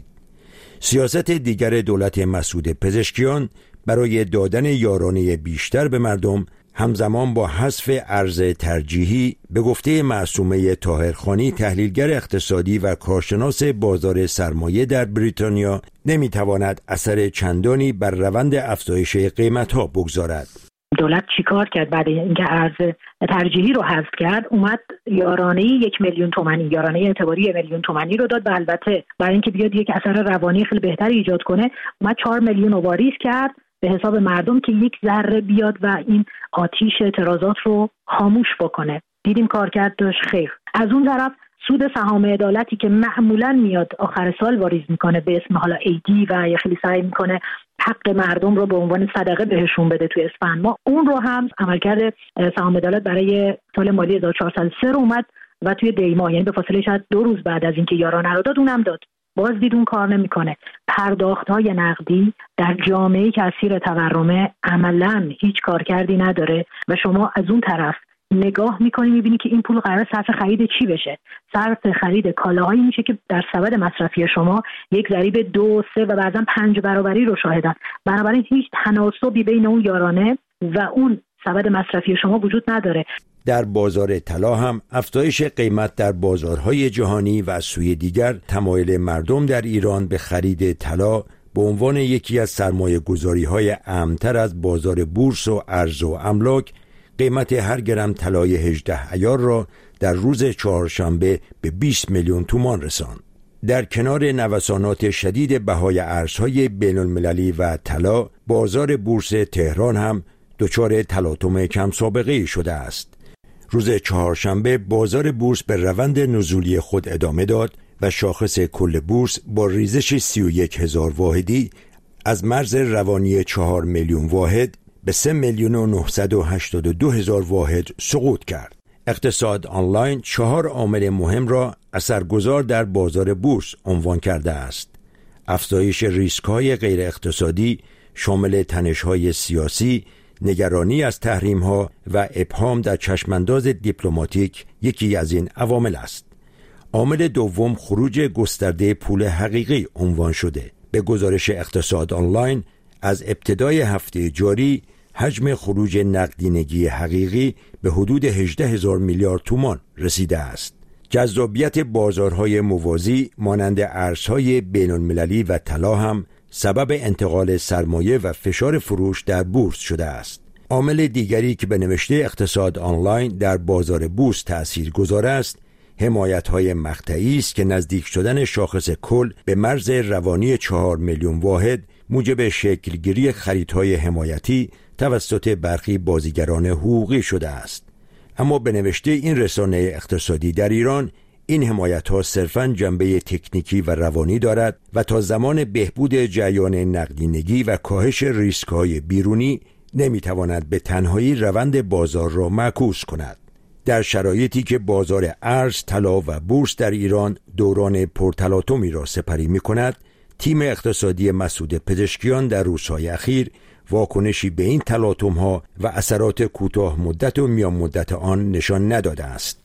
سیاست دیگر دولت مسعود پزشکیان برای دادن یارانه بیشتر به مردم همزمان با حذف ارز ترجیحی به گفته معصومه طاهرخانی، تحلیلگر اقتصادی و کارشناس بازار سرمایه در بریتانیا، نمیتواند اثر چندانی بر روند افزایش قیمت‌ها بگذارد. دولت چیکار کرد بعد اینکه ارز ترجیحی رو حذف کرد؟ اومد یارانه یک میلیون تومانی، یارانه اعتباری یک میلیون تومانی رو داد و البته برای اینکه بیاد یک اثر روانی خیلی بهتری ایجاد کنه، اومد چهار میلیون رو واریز کرد به حساب مردم که یک ذره بیاد و این آتیش اعتراضات رو خاموش بکنه. دیدیم کارکرد داشت خیر. از اون طرف سود سهام عدالتی که معمولاً میاد آخر سال واریز میکنه به اسم حالا ایدی و یا خیلی سعی میکنه حق مردم رو به عنوان صدقه بهشون بده توی اسفند ماه، اون رو هم عملکرد سهام عدالت برای سال مالی هزار و چهارصد و سه رو اومد و توی دی ماه، یعنی به فاصله شاید دو روز بعد از اینکه یارانه رو داد اونم داد. باز دید اون کار نمیکنه. پرداخت‌های نقدی در جامعه‌ای که اسیر تورمه عملاً هیچ کارکردی نداره و شما از اون طرف نگاه میکنی میبینی که این پول قرار صرف خرید چی بشه؟ صرف خرید کالاهایی میشه که در سبد مصرفی شما یک ضریب دو، سه و بعضا پنج برابری رو شاهدن. بنابراین هیچ تناسبی بین اون یارانه و اون سبد مصرفی شما وجود نداره. در بازار طلا هم افزایش قیمت در بازارهای جهانی و از سوی دیگر تمایل مردم در ایران به خرید طلا به عنوان یکی از سرمایه‌گذاری‌های امن‌تر از بازار بورس و ارز و املاک، قیمت هر گرم طلای هجده عیار را در روز چهارشنبه به بیست میلیون تومان رساند. در کنار نوسانات شدید بهای ارزهای بین‌المللی و طلا، بازار بورس تهران هم دچار تلاطم کم سابقه‌ای شده است. روز چهارشنبه بازار بورس به روند نزولی خود ادامه داد و شاخص کل بورس با ریزش سی و یک هزار واحدی از مرز روانی چهار میلیون واحد به سه میلیون و نهصد و هشتاد و دو هزار واحد سقوط کرد. اقتصاد آنلاین چهار عامل مهم را اثرگذار در بازار بورس عنوان کرده است: افزایش ریسک‌های غیر اقتصادی شامل تنش‌های سیاسی، نگرانی از تحریم‌ها و ابهام در چشمانداز دیپلماتیک یکی از این عوامل است. عامل دوم خروج گسترده پول حقیقی عنوان شده. به گزارش اقتصاد آنلاین، از ابتدای هفته جاری حجم خروج نقدینگی حقیقی به حدود هجده هزار میلیارد تومان رسیده است. جذابیت بازارهای موازی مانند ارزهای بین‌المللی و طلا هم سبب انتقال سرمایه و فشار فروش در بورس شده است. عامل دیگری که به نوشته اقتصاد آنلاین در بازار بورس تأثیر گذار است، حمایت‌های مقطعی است که نزدیک شدن شاخص کل به مرز روانی چهار میلیون واحد موجب شکلگیری خریدهای حمایتی توسط برخی بازیگران حقوقی شده است. اما به نوشته این رسانه اقتصادی در ایران، این حمایت‌ها صرفاً جنبه تکنیکی و روانی دارد و تا زمان بهبود جریان نقدینگی و کاهش ریسک‌های بیرونی نمی‌تواند به تنهایی روند بازار را معکوس کند. در شرایطی که بازار ارز، طلا و بورس در ایران دوران پرتلاطمی را سپری می‌کند، تیم اقتصادی مسعود پزشکیان در روزهای اخیر واکنشی به این تلاطم‌ها و اثرات کوتاه مدت و میان مدت آن نشان نداده است.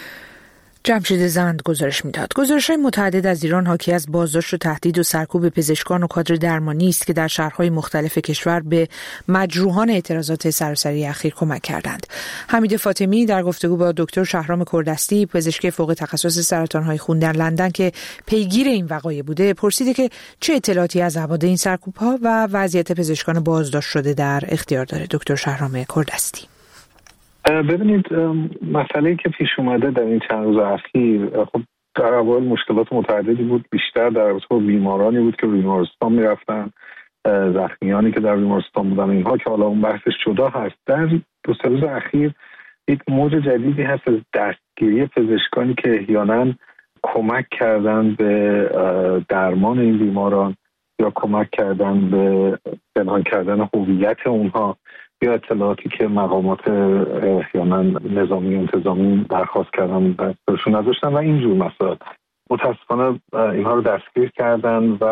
جمشید زند گزارش میداد. گزارش‌های متعدد از ایران حاکی از بازداشت و تهدید و سرکوب پزشکان و کادر درمانی است که در شهرهای مختلف کشور به مجروحان اعتراضات سراسری اخیر کمک کردند. حمید فاطمی در گفتگو با دکتر شهرام کردستی، پزشک فوق تخصص سرطان‌های خون در لندن که پیگیر این وقایع بوده، پرسیده که چه اطلاعاتی از ابعاد این سرکوب‌ها و وضعیت پزشکان بازداشت شده در اختیار داره. دکتر شهرام کردستی: ببینید، مسئله‌ای که پیش اومده در این چند روز اخیر، خب در اول مشکلات متعددی بود، بیشتر در رابطه با بیمارانی بود که بیمارستان میرفتن، زخمیانی که در بیمارستان بودن، اینها که حالا اون بحثش جدا هست. در دو سه روز اخیر یک موج جدیدی هست از دستگیری پزشکانی که احیانا کمک کردن به درمان این بیماران یا کمک کردن به پنهان کردن هویت اونها یا اطلاعاتی که مقامات احیانا نظامی و انتظامی درخواست کردن دستشون نداشتن و اینجور مسائل. متاسفانه اینها رو دستگیر کردن و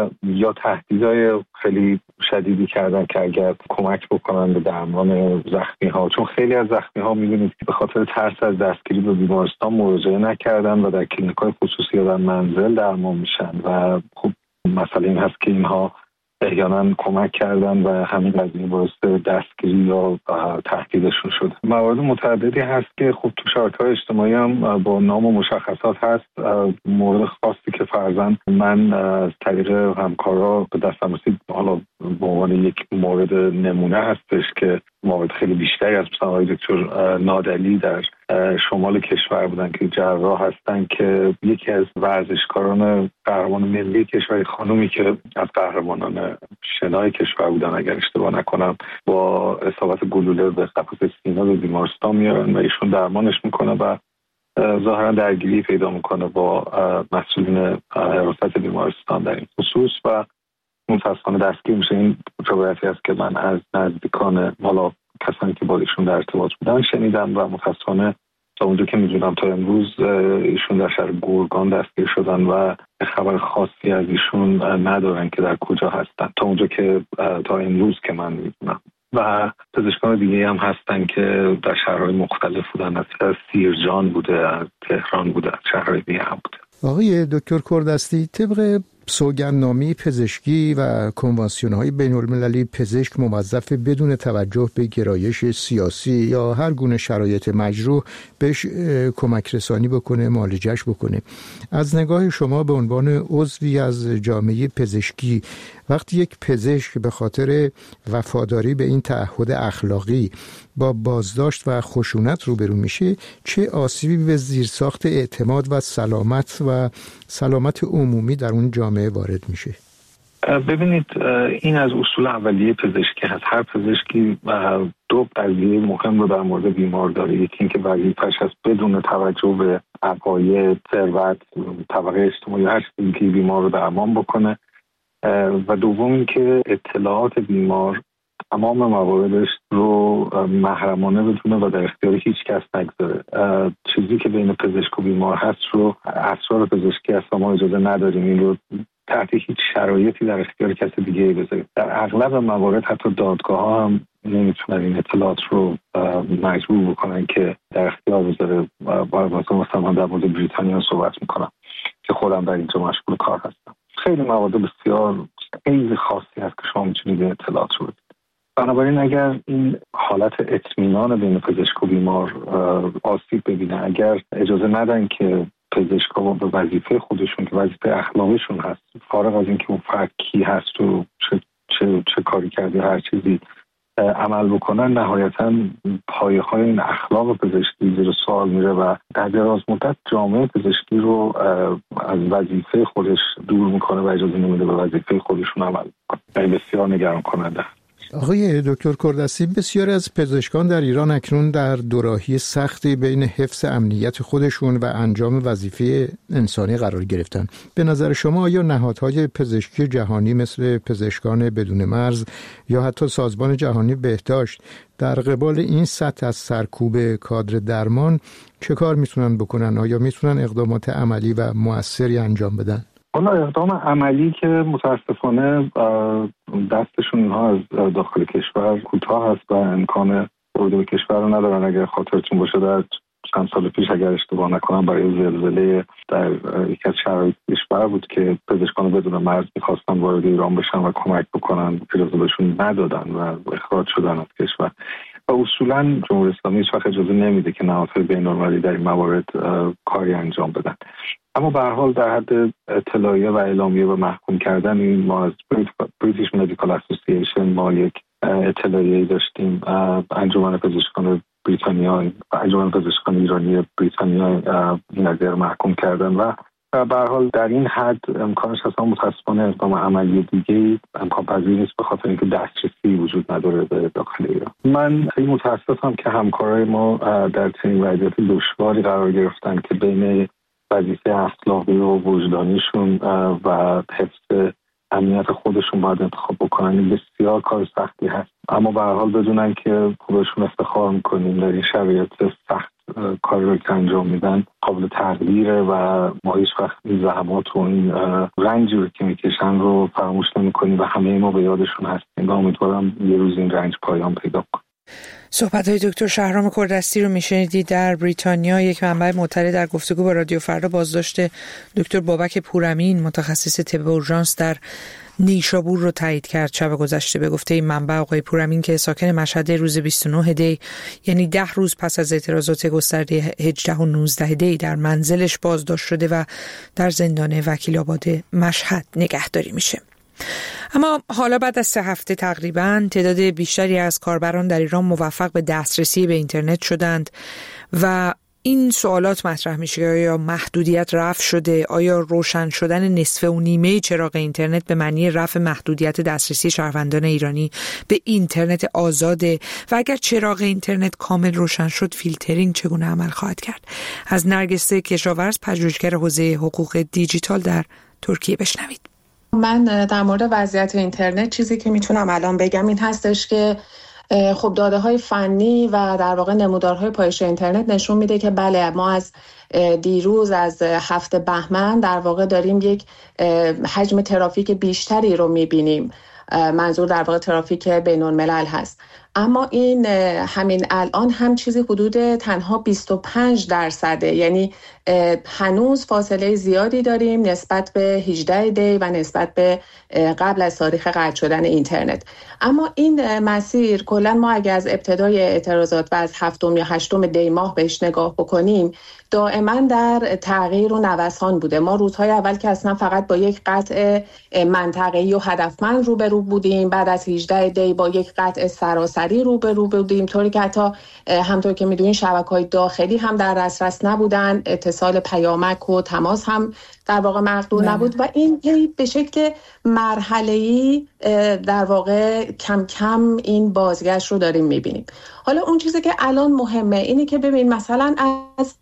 یا تهدیدهای خیلی شدیدی کردن که اگر کمک بکنن به درمان زخمی ها، چون خیلی از زخمی ها می‌بینید که به خاطر ترس از دستگیری به بیمارستان مراجعه نکردن و در کلینیک‌های خصوصی یا در منزل درمان میشن و خب مسئله این هست که اینها احیانا کمک کردن و همین قضیه باعث دستگیری یا تهدیدشون شده. موارد متعددی هست که خب تو شبکه‌های اجتماعی هم با نام و مشخصات هست. مورد خاصی که فرضاً من از طریق همکارا به دستم رسید، حالا به عنوان یک مورد نمونه هستش که موارد خیلی بیشتری از مثلا آقای دکتر نادلی در شمال کشور بودن که جراح هستن که یکی از ورزشکاران قهرمان ملی کشور، خانومی که از قهرمانان شنای کشور بودن اگر اشتباه نکنم، با اصابت گلوله به قفسه سینه به بیمارستان میارن و ایشون درمانش میکنه و ظاهرا درگیری پیدا میکنه با مسئولین حراست بیمارستان در این خصوص و متاسفانه دستگیر میشه. این روایتی است که من از نزدیکان مالا کسانی که با ایشون در ارتباط بودن شنیدم و متاسفانه تا اونجا که میدونم تا امروز ایشون در شهر گرگان دستگیر شدن و خبر خاصی از ایشون ندارن که در کجا هستن تا اونجا که تا امروز که من میدونم. و پزشکان دیگه هم هستن که در شهرهای مختلف بودن، از سیرجان بوده، از تهران بوده، از شهرهای دیگه هم بوده. آقای دکتر کردستی، طبق سوگندنامه پزشکی و کنوانسیون‌های بین‌المللی پزشک موظف بدون توجه به گرایش سیاسی یا هر گونه شرایط مجروح بهش کمک رسانی بکنه، معالجهش بکنه. از نگاه شما به عنوان عضوی از جامعه پزشکی، وقتی یک پزشک به خاطر وفاداری به این تعهد اخلاقی با بازداشت و خشونت روبرو میشه، چه آسیبی به زیرساخت اعتماد و سلامت و سلامت عمومی در اون جامعه وارد میشه؟ ببینید، این از اصول اولیه پزشکی هست. هر پزشکی دو قضیه مهم رو در مورد بیمار داره. یکی این که وظیفه‌اش هست بدون توجه به عقاید، ثروت، طبقه اجتماعی، هر چیزی که بیمار رو درمان بکنه، و دوم این که اطلاعات بیمار تمام مواردش رو محرمانه بدونه و در اختیار هیچ کس نگذاره. چیزی که بین پزشک و بیمار هست رو اسرار پزشکی هست و ما اجازه نداریم این رو تحت هیچ شرایطی در اختیار کسی دیگه بذاریم. در اغلب موارد حتی دادگاه ها هم نمیتونن این اطلاعات رو مجبور بکنن که در اختیار بذاره. مثلا من در مورد بریتانیا صحبت میکنم که خودم در اینجا مشغول کار هستم. خیلی موارد بسیار خیلی خاصی هست که شما میتونید این اطلاعات رو بدید. بنابراین اگر این حالت اطمینان بین پزشک و بیمار آسیب ببینه، اگر اجازه ندن که پزشک‌ها به وظیفه خودشون که وظیفه اخلاقشون هست، فارغ از اینکه اون فرد کی هست و چه, چه, چه کاری کرده هر چیزی عمل بکنن، نهایتاً پایه‌های این اخلاق پزشکی زیر سوال میره و در دراز مدت جامعه پزشکی رو از وظیفه خودش دور میکنه و اجازه نمیده به وظیفه خودشون عمل بکنه. این بسیار نگران کننده. آقای دکتر کردستی، بسیاری از پزشکان در ایران اکنون در دوراهی سختی بین حفظ امنیت خودشون و انجام وظیفه انسانی قرار گرفتن. به نظر شما آیا نهادهای پزشکی جهانی مثل پزشکان بدون مرز یا حتی سازمان جهانی بهداشت در قبال این سطح از سرکوب کادر درمان چه کار میتونن بکنن؟ آیا میتونن اقدامات عملی و مؤثری انجام بدن؟ حالا اقدام عملی که متاسفانه دستشون اینها از داخل کشور کوتاه هست و امکان ورود به کشور رو ندارن. اگر خاطرتون باشه در چند سال پیش اگر اشتباه نکنم برای زلزله در یکی از شهرهای کشور بود که پزشکان بدون مرز میخواستن وارد ایران بشن و کمک بکنن، اجازه بهشون ندادن و اخراج شدن از کشور. و اصولا جمهوری اسلامی هیچ وقت اجازه نمیده که نهادهای بین‌المللی در این موارد کاری انجام بدن. اما به هر حال در حد اطلاعیه و اعلامیه و محکوم کردن این، ما از بریتیش مدیکال اسوسییشن ما یک اطلاعیه داشتیم، انجمن پزشکان بریتانیا، انجمن پزشکان ایرانی بریتانیا این قضیه رو محکوم کردن و به هر حال در این حد امکانش اصلا متاسفانه اقدام عملی دیگه امکان پذیر نیست به خاطر اینکه دسترسی وجود نداره به داخل ایران. من خیلی متاسفم که همکارای ما در چنین وضعیت دشواری قرار گرفتن که بین وظیفه اخلاقی و وجدانیشون و حفظ امنیت خودشون باید انتخاب بکنن. بسیار کار سختی هست، اما به هر حال بدونن که خودشون افتخار میکنیم در این شرایط سخت کاری رو که انجام میدن قابل تقدیره و ما هیچ وقت این زحمات و این رنجی رو که میکشن رو فراموش نمیکنیم و همه ما به یادشون هستیم و امیدوارم یه روز این رنج پایان پیدا کنه. صحبت های دکتر شهرام کردستی رو میشنیدید. در بریتانیا یک منبع مطلع در گفتگو با رادیو فردا بازداشت دکتر بابک پورامین متخصص طب اورژانس در نیشابور رو تایید کرد شب گذشته. به گفته این منبع آقای پورامین که ساکن مشهد روز بیست و نه دی یعنی ده روز پس از اعتراضات گسترده هجده و نوزده دی در منزلش بازداشت شده و در زندان وکیل آباد مشهد نگهداری میشه. اما حالا بعد از سه هفته تقریباً تعداد بیشتری از کاربران در ایران موفق به دسترسی به اینترنت شدند و این سوالات مطرح میشه: آیا محدودیت رفع شده؟ آیا روشن شدن نصف و نیمه چراغ اینترنت به معنی رفع محدودیت دسترسی شهروندان ایرانی به اینترنت آزاده؟ و اگر چراغ اینترنت کامل روشن شد فیلترینگ چگونه عمل خواهد کرد؟ از نرگس کشاورز، پژوهشگر حوزه حقوق دیجیتال در ترکیه بشنوید. من در مورد وضعیت اینترنت چیزی که میتونم الان بگم این هستش که خب داده های فنی و در واقع نمودارهای پایش اینترنت نشون میده که بله ما از دیروز از هفته بهمن در واقع داریم یک حجم ترافیک بیشتری رو میبینیم. منظور در واقع ترافیک بین الملل هست، اما این همین الان هم چیزی حدود تنها بیست و پنج درصده، یعنی هنوز فاصله زیادی داریم نسبت به هجده دی و نسبت به قبل از تاریخ قطع شدن اینترنت. اما این مسیر کلا ما اگه از ابتدای اعتراضات و از هفتم یا هشتم دی ماه بهش نگاه بکنیم دائما در تغییر و نوسان بوده. ما روزهای اول که اصلا فقط با یک قطع منطقه‌ای و هدفمند روبرو بودیم، بعد از هجده دی با یک قطع سراسری روبرو بودیم، طوری که حتی همطور که میدونین شبکه‌های داخلی هم در دسترس نبودن، اتصال پیامک و تماس هم در واقع مقدور نبود و این به شکل مرحله‌ای در واقع کم کم این بازگشت رو داریم میبینیم. حالا اون چیزی که الان مهمه اینه که ببین مثلا از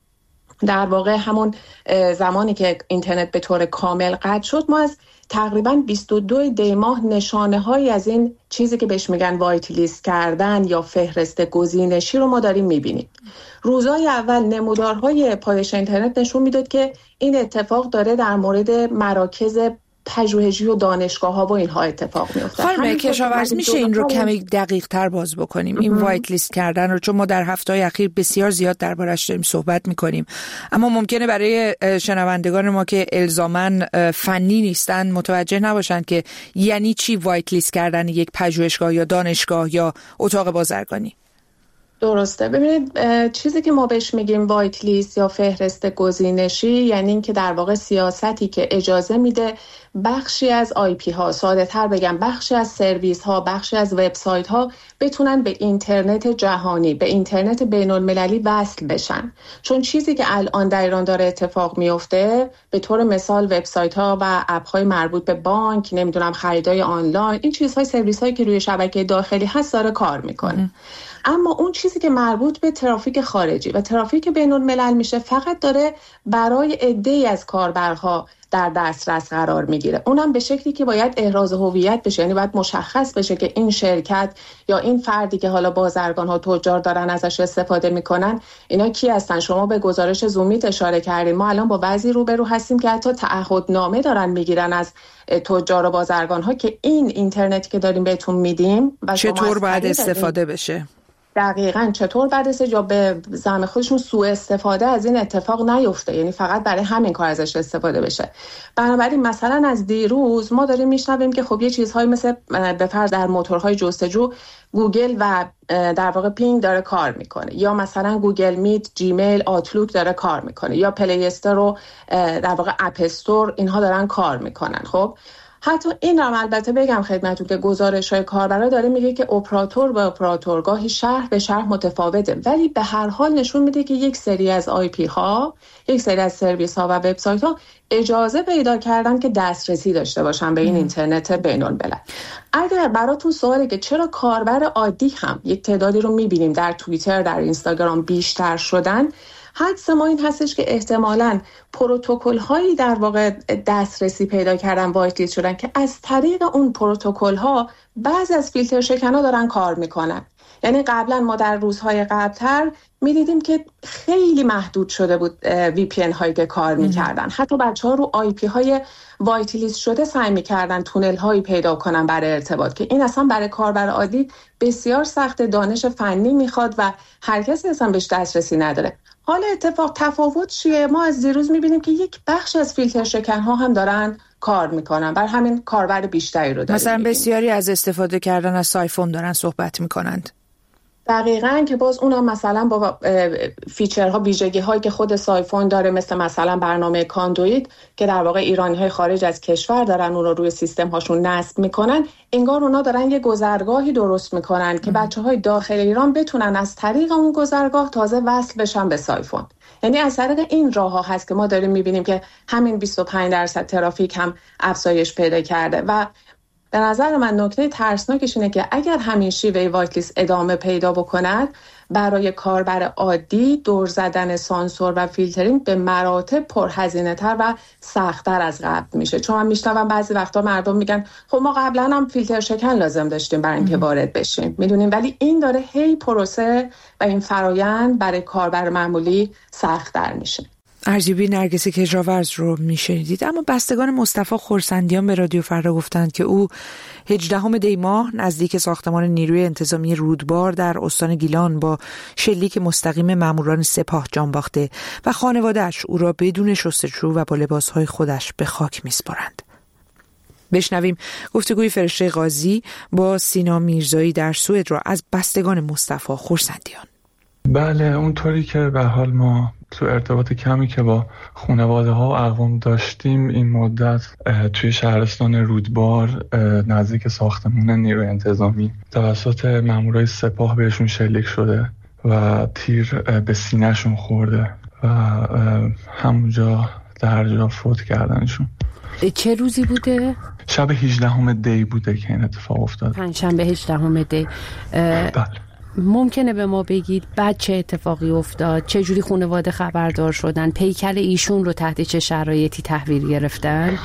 در واقع همون زمانی که اینترنت به طور کامل قطع شد ما از تقریباً بیست و دو دی ماه نشانه هایی از این چیزی که بهش میگن وایت لیست کردن یا فهرست گزینشی رو ما داریم میبینیم. روزهای اول نمودارهای پایش اینترنت نشون میداد که این اتفاق داره در مورد مراکز پژوهشی و دانشگاه ها و اینها اتفاق میفته. خانم کشاورز میشه این رو کمی دقیق تر باز بکنیم این وایت لیست کردن رو، چون ما در هفته‌های اخیر بسیار زیاد دربارش داریم صحبت میکنیم، اما ممکنه برای شنوندگان ما که الزاماً فنی نیستن متوجه نباشن که یعنی چی وایت لیست کردن یک پژوهشگاه یا دانشگاه یا اتاق بازرگانی. درسته. ببینید چیزی که ما بهش میگیم وایت لیست یا فهرست گزینشی یعنی این که در واقع سیاستی که اجازه میده بخشی از آی پی ها، ساده تر بگم بخشی از سرویس ها، بخشی از وبسایت ها بتونن به اینترنت جهانی، به اینترنت بین المللی وصل بشن. چون چیزی که الان در ایران داره اتفاق میفته به طور مثال وبسایت ها و اپ های مربوط به بانک، نمیدونم خریدای آنلاین، این چیزهای سرویس هایی که روی شبکه داخلی هست داره کار میکنه. اما اون چیزی که مربوط به ترافیک خارجی و ترافیک بین الملل میشه فقط داره برای عده‌ای از کاربرها در دسترس قرار میگیره، اونم به شکلی که باید احراز هویت بشه، یعنی باید مشخص بشه که این شرکت یا این فردی که حالا بازرگان ها تجار دارن ازش استفاده میکنن اینا کی هستن. شما به گزارش زومیت اشاره کردین، ما الان با بعضی روبرو هستیم که حتی تعهدنامه دارن میگیرن از تجار و بازرگان ها که این اینترنتی که داریم بهتون میدیم و چطور باید استفاده بشه. دقیقاً چطور بعد از یا به زعم خودشون سوء استفاده از این اتفاق نیفته، یعنی فقط برای همین کار ازش استفاده بشه. بنابراین مثلا از دیروز ما داریم میشنویم که خب یه چیزهایی مثل به فرض در موتورهای جستجو گوگل و در واقع پینگ داره کار میکنه، یا مثلا گوگل میت، جیمیل، آوتلوک داره کار میکنه، یا پلی استور و در واقع اپ استور اینها دارن کار میکنن. خب حتی این هم البته بگم خدمتتون که گزارش‌های کاربرا داره میگه که اپراتور به اپراتور گاهی شهر به شهر متفاوته، ولی به هر حال نشون میده که یک سری از آی پی ها، یک سری از سرویس ها و وبسایت ها اجازه پیدا کردن که دسترسی داشته باشن به این اینترنت بین الملل. اگر براتون سواله که چرا کاربر عادی هم یک تعدادی رو میبینیم در توییتر، در اینستاگرام بیشتر شدن، حدس ما این هستش که احتمالاً پروتکل هایی در واقع دسترسی پیدا کردن، وایت لیست شدن که از طریق اون پروتکل ها بعضی از فیلتر شکن ها دارن کار میکنن. یعنی قبلا ما در روزهای قبلتر میدیدیم که خیلی محدود شده بود وی پی ان هایی که کار میکردن. حتی بچه ها رو آی پی های وایت لیست شده سعی میکردن تونل هایی پیدا کنن برای ارتباط، که این اصلا برای کاربر عادی بسیار سخت، دانش فنی میخواد و هر کسی اصلا بهش دسترسی نداره. حالا اتفاق تفاوت چیه؟ ما از دیروز میبینیم که یک بخش از فیلتر شکن ها هم دارن کار میکنن، بر همین کاربر بیشتری رو داریم. مثلا بسیاری از استفاده کردن از سایفون دارن صحبت میکنند. دقیقاً، که باز اونم مثلا با فیچرها، ویژگی هایی که خود سایفون داره، مثل مثلا برنامه کاندویت که در واقع ایرانی های خارج از کشور دارن اون رو روی سیستم هاشون نصب میکنن، انگار اونا دارن یه گذرگاهی درست میکنن که بچه های داخل ایران بتونن از طریق اون گذرگاه تازه وصل بشن به سایفون. یعنی از طریق این راه ها هست که ما داریم میبینیم که همین بیست و پنج درصد ترافیک هم افزایش پیدا کرده. و به نظر من نکته ترسناکش اینه که اگر همین شیوه وایت لیست ادامه پیدا بکند، برای کاربر عادی دور زدن سانسور و فیلترینگ به مراتب پرهزینه تر و سخت‌تر از قبل میشه. چون من میشنوم بعضی وقتا مردم میگن خب ما قبلا هم فیلتر شکن لازم داشتیم برای اینکه وارد بشیم، میدونیم، ولی این داره هی پروسه و این فرایند برای کاربر معمولی سخت‌تر میشه. ارجیبی نرگس کشاورز رو میشنیدید. اما بستگان مصطفی خورسندیان به رادیو فردا گفتند که او هجدهم دی ماه نزدیک ساختمان نیروی انتظامی رودبار در استان گیلان با شلیک مستقیم ماموران سپاه جان باخته و خانواده‌اش او را بدون شستشو و با لباسهای خودش به خاک میسپارند. بشنویم گفتگوی فرشته قاضی با سینا میرزایی در سوئد را از بستگان مصطفی خورسندیان. بله، اونطوری که به حال ما تو ارتباط کمی که با خانواده ها و اقوام داشتیم این مدت توی شهرستان رودبار نزدیک ساختمان نیروی انتظامی توسط مامورای سپاه بهشون شلیک شده و تیر به سینه‌شون خورده و همونجا در جا فوت کردنشون. چه روزی بوده؟ شب هجدهم دی بوده که این اتفاق افتاد. پنجشنبه هجدهم دی. بله. ممکنه به ما بگید بعد چه اتفاقی افتاد؟ چه جوری خانواده خبردار شدن؟ پیکر ایشون رو تحت چه شرایطی تحویل گرفتن؟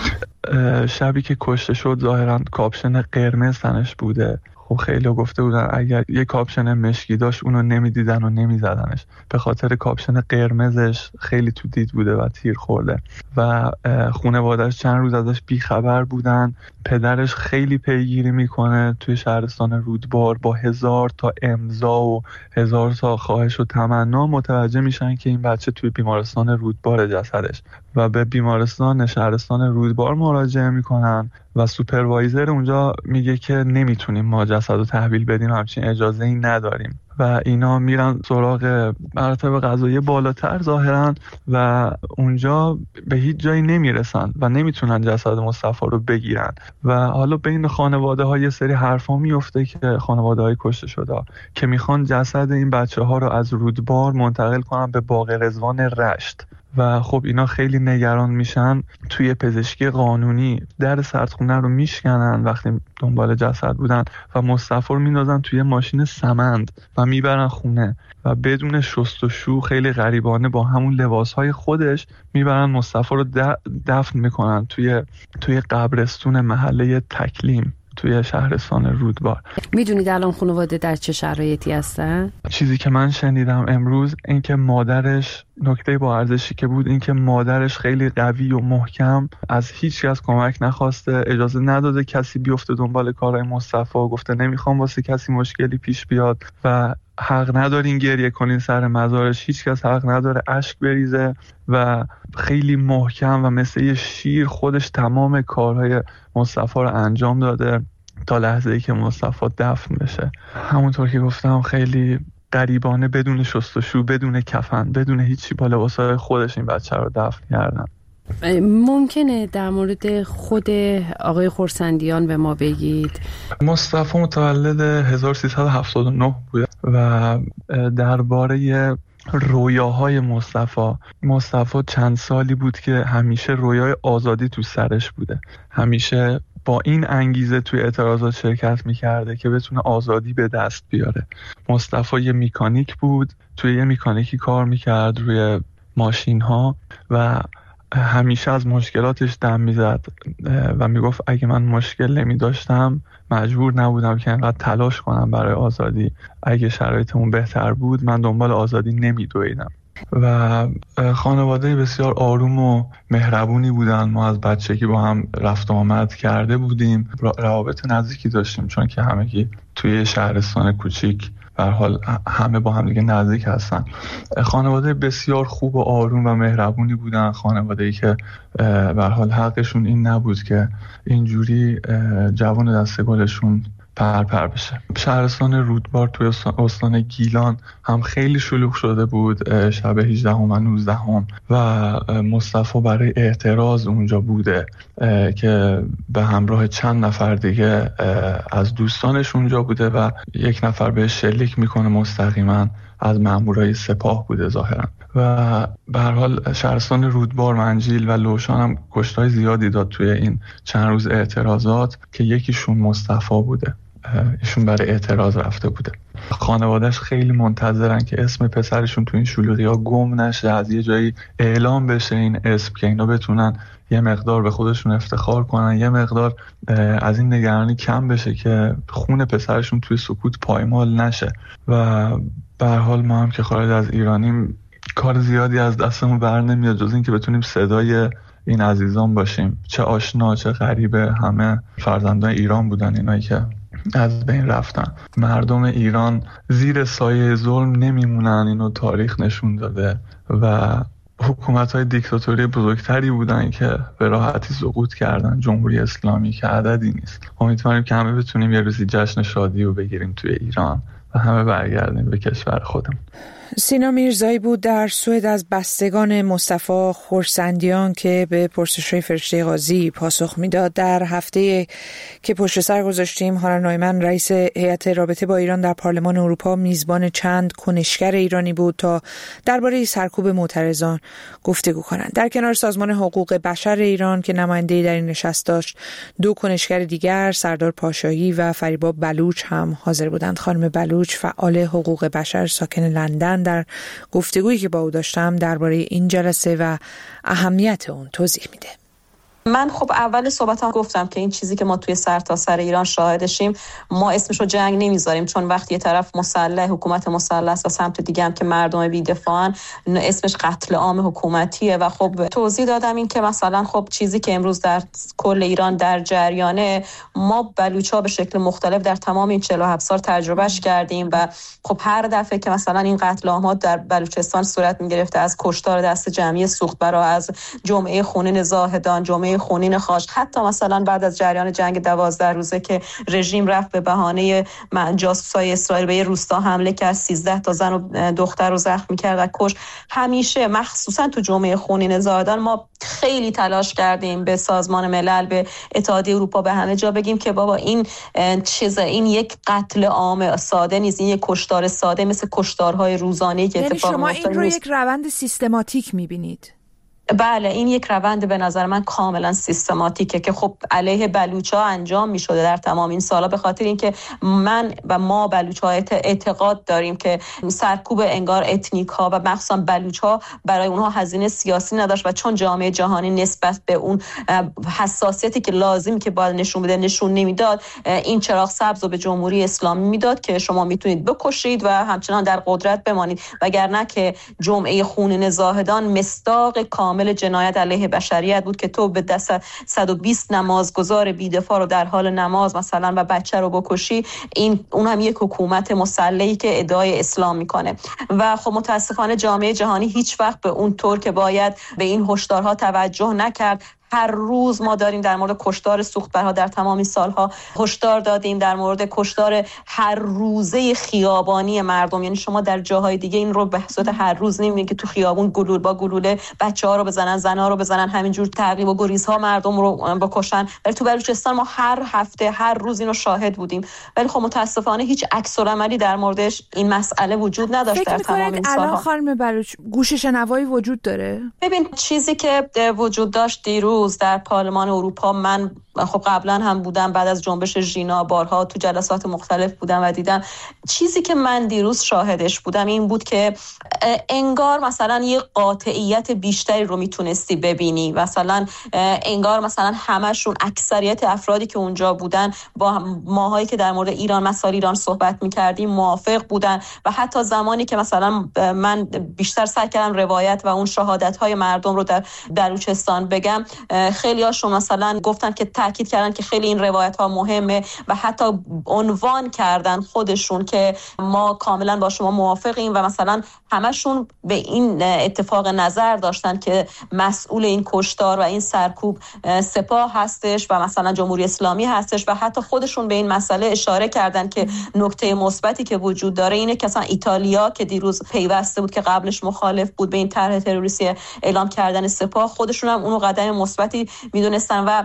شبی که کشته شد ظاهراً کاپشن قرمز تنش بوده. خب خیلی گفته بودن اگر یه کاپشن مشکی داشت اونو نمیدیدن و نمیزدنش، به خاطر کاپشن قرمزش خیلی تو دید بوده و تیر خورده و خانواده‌اش چند روز ازش بیخبر بودن. پدرش خیلی پیگیری میکنه توی شهرستان رودبار، با هزار تا امضا و هزار تا خواهش و تمنا متوجه میشن که این بچه توی بیمارستان رودبار جسدش و به بیمارستان شهرستان رودبار مراجعه میکنن و سوپروایزر اونجا میگه که نمیتونیم ما جسد رو تحویل بدیم، همچین اجازه ای نداریم و اینا میرن سراغ مراتب قضایی بالاتر ظاهرا و اونجا به هیچ جایی نمیرسن و نمیتونن جسد مصطفی رو بگیرن و حالا بین خانواده ها یه سری حرفا میفته که خانواده های کشته شده که میخوان جسد این بچه ها رو از رودبار منتقل کنن به باغ رضوان رشت و خب اینا خیلی نگران میشن. توی پزشکی قانونی در سردخونه رو میشکنن وقتی دنبال جسد بودن و مصطفی رو میندازن توی ماشین سمند و میبرن خونه و بدون شستشو خیلی غریبانه با همون لباسهای خودش میبرن مصطفی رو دفن میکنن توی توی قبرستون محله تکلیم توی شهرستان رودبار. میدونید الان خانواده در چه شرایطی هستن؟ چیزی که من شنیدم امروز این که مادرش، نکته با ارزشی که بود این که مادرش خیلی قوی و محکم از هیچ کس کمک نخواسته، اجازه نداده کسی بیفته دنبال کارهای مصطفی، گفته نمیخوام واسه کسی مشکلی پیش بیاد و حق ندارین گریه کنین سر مزارش، هیچ کس حق نداره اشک بریزه و خیلی محکم و مثل یه شیر خودش تمام کارهای مصطفی رو انجام داده تا لحظه ای که مصطفی دفن بشه. همونطور که گفتم خیلی غریبانه بدون شستشو، بدون کفن، بدون هیچی با لباسای خودش این بچه رو دفن کردن. ممکنه در مورد خود آقای خورسندیان به ما بگید؟ مصطفی متولد هزار و سیصد و هفتاد و نه بود و درباره رویاهای مصطفی مصطفی چند سالی بود که همیشه رویای آزادی تو سرش بوده، همیشه با این انگیزه توی اعتراضات شرکت میکرده که بتونه آزادی به دست بیاره. مصطفی یه میکانیک بود، توی یه میکانیکی کار میکرد روی ماشین ها و همیشه از مشکلاتش دم میزد و میگفت اگه من مشکل نمی داشتم مجبور نبودم که انقدر تلاش کنم برای آزادی. اگه شرایطمون بهتر بود من دنبال آزادی نمی دویدم. و خانواده بسیار آروم و مهربونی بودن. ما از بچگی با هم رفت و آمد کرده بودیم، روابط نزدیکی داشتیم چون که همگی توی شهرستان کوچیک به هر حال همه با هم دیگه نزدیک هستن. خانواده بسیار خوب و آروم و مهربونی بودن، خانواده‌ای که به هر حال حقشون این نبود که اینجوری جوان دسته گلشون پر پر بشه. شهرستان رودبار توی استان گیلان هم خیلی شلوغ شده بود شب هجدهم و نوزدهم و مصطفی برای اعتراض اونجا بوده که به همراه چند نفر دیگه از دوستانش اونجا بوده و یک نفر بهش شلیک میکنه مستقیما از مامورای سپاه بوده ظاهرا. و به هر حال شهرستان رودبار، منجیل و لوشان هم کشتای زیادی داد توی این چند روز اعتراضات که یکیشون مصطفی بوده، ایشون برای اعتراض رفته بوده. خانوادهش خیلی منتظرن که اسم پسرشون تو این شلوغی ها گم نشه، از یه جایی اعلام بشه این اسم که اینا بتونن یه مقدار به خودشون افتخار کنن، یه مقدار از این نگرانی کم بشه که خون پسرشون توی سکوت پایمال نشه. و به هر حال ما هم که خارج از ایرانیم کار زیادی از دستمون بر نمیاد جز این که بتونیم صدای این عزیزان باشیم، چه آشنا چه غریبه، همه فرزندان ایران بودن اینایی که از بین رفتن. مردم ایران زیر سایه ظلم نمیمونن، اینو تاریخ نشون داده و حکومت‌های دیکتاتوری بزرگتری بودن که به راحتی سقوط کردن، جمهوری اسلامی که عددی نیست. امیدواریم که همه بتونیم یه روزی جشن شادی رو بگیریم توی ایران و همه برگردیم به کشور خودمون. سینا میرزایی بود در سوئد از بستگان مصطفی خورسندیان که به پرسش‌های فرشته قاضی پاسخ میداد. در هفته که پشت سر گذاشتیم هارن نویمن رئیس هیئت رابطه با ایران در پارلمان اروپا میزبان چند کنشگر ایرانی بود تا درباره سرکوب معترضان گفتگو کنند. در کنار سازمان حقوق بشر ایران که نماینده‌ای در این نشست داشت، دو کنشگر دیگر سردار پاشایی و فریبا بلوچ هم حاضر بودند. خانم بلوچ فعال حقوق بشر ساکن لندن در گفتگویی که با او داشتم درباره این جلسه و اهمیت اون توضیح میده. من خب اول صحبتام گفتم که این چیزی که ما توی سرتاسر سر ایران شاهدشیم، ما اسمشو جنگ نمیذاریم، چون وقتی یه طرف مسلح، حکومت مسلح است و سمت دیگه هم که مردم بی‌دفاعن، اسمش قتل عام حکومتیه. و خب توضیح دادم این که مثلا خب چیزی که امروز در کل ایران در جریانه، ما بلوچ‌ها به شکل مختلف در تمام این چهل و هفت سال تجربهش کردیم و خب هر دفعه که مثلا این قتل عام‌ها در بلوچستان صورت می‌گرفته، از کشتار دست جمعی سوختبرا، از جمعه خونین زاهدان، جمعه خونین خاش، حتی مثلا بعد از جریان جنگ دوازده روزه که رژیم رفت به بهانه جاسوسای اسرائیل به یه روستا حمله کرد، سیزده تا زن و دختر رو زخمی کرد و کش. همیشه مخصوصا تو جمعه خونین زاهدان ما خیلی تلاش کردیم به سازمان ملل، به اتحادیه اروپا، به همه جا بگیم که بابا این چیز، این یک قتل عام ساده نیست، این یک کشتار ساده مثل کشتارهای روزانه‌ای که اتفاق میفته. یعنی شما این رو یک روند سیستماتیک می‌بینید؟ بله، این یک روند به نظر من کاملا سیستماتیکه که خب علیه بلوچ‌ها انجام می‌شده در تمام این سالا، به خاطر اینکه من و ما بلوچ‌ها اعتقاد داریم که سرکوب انگار اتنیک‌ها و مخصوصا بلوچ‌ها برای اونها هزینه سیاسی نداشت و چون جامعه جهانی نسبت به اون حساسیتی که لازمی که باید نشون بده نشون نمیداد، این چراغ سبز رو به جمهوری اسلامی میداد که شما میتونید بکشید و همچنان در قدرت بمانید، وگرنه که جمعه خونین زاهدان مصداق کامل جنایت علیه بشریت بود که تو به دست صد و بیست نمازگزار بی‌دفاع رو در حال نماز مثلا و بچه رو بکشی. این اون هم یک حکومت مسلحی که ادعای اسلام میکنه و خب متاسفانه جامعه جهانی هیچ وقت به اون طور که باید به این هشدارها توجه نکرد. هر روز ما داریم در مورد کشتار سوختبرها در تمام این سالها هشدار دادیم، در مورد کشتار هر روزه خیابانی مردم. یعنی شما در جاهای دیگه این رو به صورت هر روز نمی‌بینید که تو خیابون گلول با گلوله بچه‌ها رو بزنن، زن‌ها رو بزنن، همینجور تعقیب و گریزها مردم رو بکشن. ولی تو بلوچستان ما هر هفته هر روز اینو شاهد بودیم، ولی خب متاسفانه هیچ عکس‌العملی در موردش این مسئله وجود نداشت در تمام این سالها. الان خانم بلوچ گوش شنوایی وجود داره؟ ببین چیزی که وجود داشت دیروز در پارلمان اروپا، من خب قبلا هم بودم، بعد از جنبش ژینا بارها تو جلسات مختلف بودم و دیدم. چیزی که من دیروز شاهدش بودم این بود که انگار مثلا یه قاطعیت بیشتری رو میتونستی ببینی، مثلا انگار مثلا همشون اکثریت افرادی که اونجا بودن با ماهایی که در مورد ایران مسائل ایران صحبت میکردیم موافق بودن و حتی زمانی که مثلا من بیشتر سعی کردم روایت و اون شهادت های مردم رو در بلوچستان بگم، خیلی هاشون مثلا گفتن که تاکید کردن که خیلی این روایت ها مهمه و حتی عنوان کردن خودشون که ما کاملا با شما موافقیم و مثلا همشون به این اتفاق نظر داشتن که مسئول این کشتار و این سرکوب سپاه هستش و مثلا جمهوری اسلامی هستش و حتی خودشون به این مسئله اشاره کردن که نکته مثبتی که وجود داره اینه که مثلا ایتالیا که دیروز پیوسته بود که قبلش مخالف بود به این طرح تروریستی اعلام کردن سپاه، خودشون هم اونو قدم مثبتی میدونستن و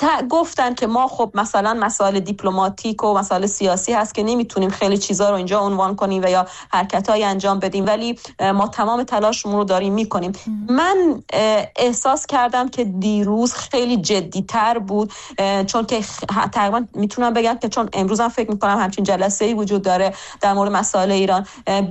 گفتن که ما خب مثلا مسائل دیپلماتیک و مسائل سیاسی هست که نمیتونیم خیلی چیزا رو اینجا عنوان کنیم و یا حرکتایی انجام بدیم، ولی ما تمام تلاشمون رو داریم میکنیم. من احساس کردم که دیروز خیلی جدی‌تر بود، چون که تقریبا میتونم بگم که چون امروز هم فکر میکنم همچین جلسه‌ای وجود داره در مورد مسائل ایران،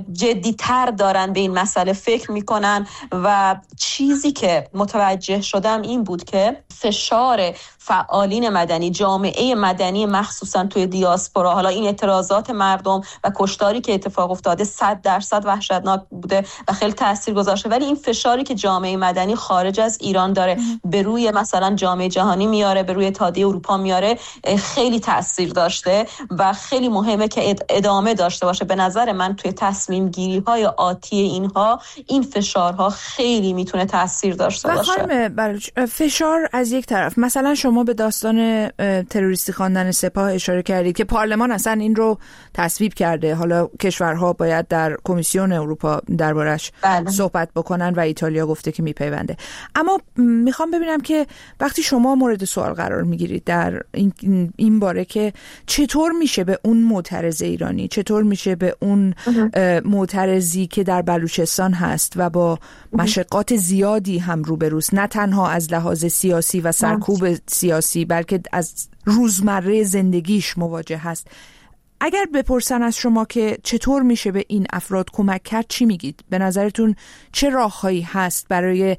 جدی‌تر دارن به این مسئله فکر میکنن و چیزی که متوجه شدم این بود که فشار فعالین مدنی، جامعه مدنی مخصوصا توی دیاسپورا، حالا این اعتراضات مردم و کشتاری که اتفاق افتاده صد درصد وحشتناک بوده و خیلی تاثیر گذاشته، ولی این فشاری که جامعه مدنی خارج از ایران داره به روی مثلا جامعه جهانی میاره، به روی اتحادیه اروپا میاره، خیلی تاثیر داشته و خیلی مهمه که ادامه داشته باشه. به نظر من توی تصمیم گیری های آتی اینها این فشارها خیلی میتونه تاثیر داشته باشه. خانم بلوچ، فشار از یک طرف، مثلا شما به داستان تروریستی خواندن سپاه اشاره کردید که پارلمان اصلا این رو تصویب کرده، حالا کشورها باید در کمیسیون اروپا دربارش صحبت بکنن و ایتالیا گفته که میپیونده. اما میخوام ببینم که وقتی شما مورد سوال قرار میگیرید در این این باره که چطور میشه به اون معترض ایرانی، چطور میشه به اون معترضی که در بلوچستان هست و با مشقات زیادی هم روبروست، نه تنها از لحاظ سیاسی و سرکوب سیاسی بلکه از روزمره زندگیش مواجه هست، اگر بپرسن از شما که چطور میشه به این افراد کمک کرد، چی میگید؟ به نظرتون چه راههایی هست برای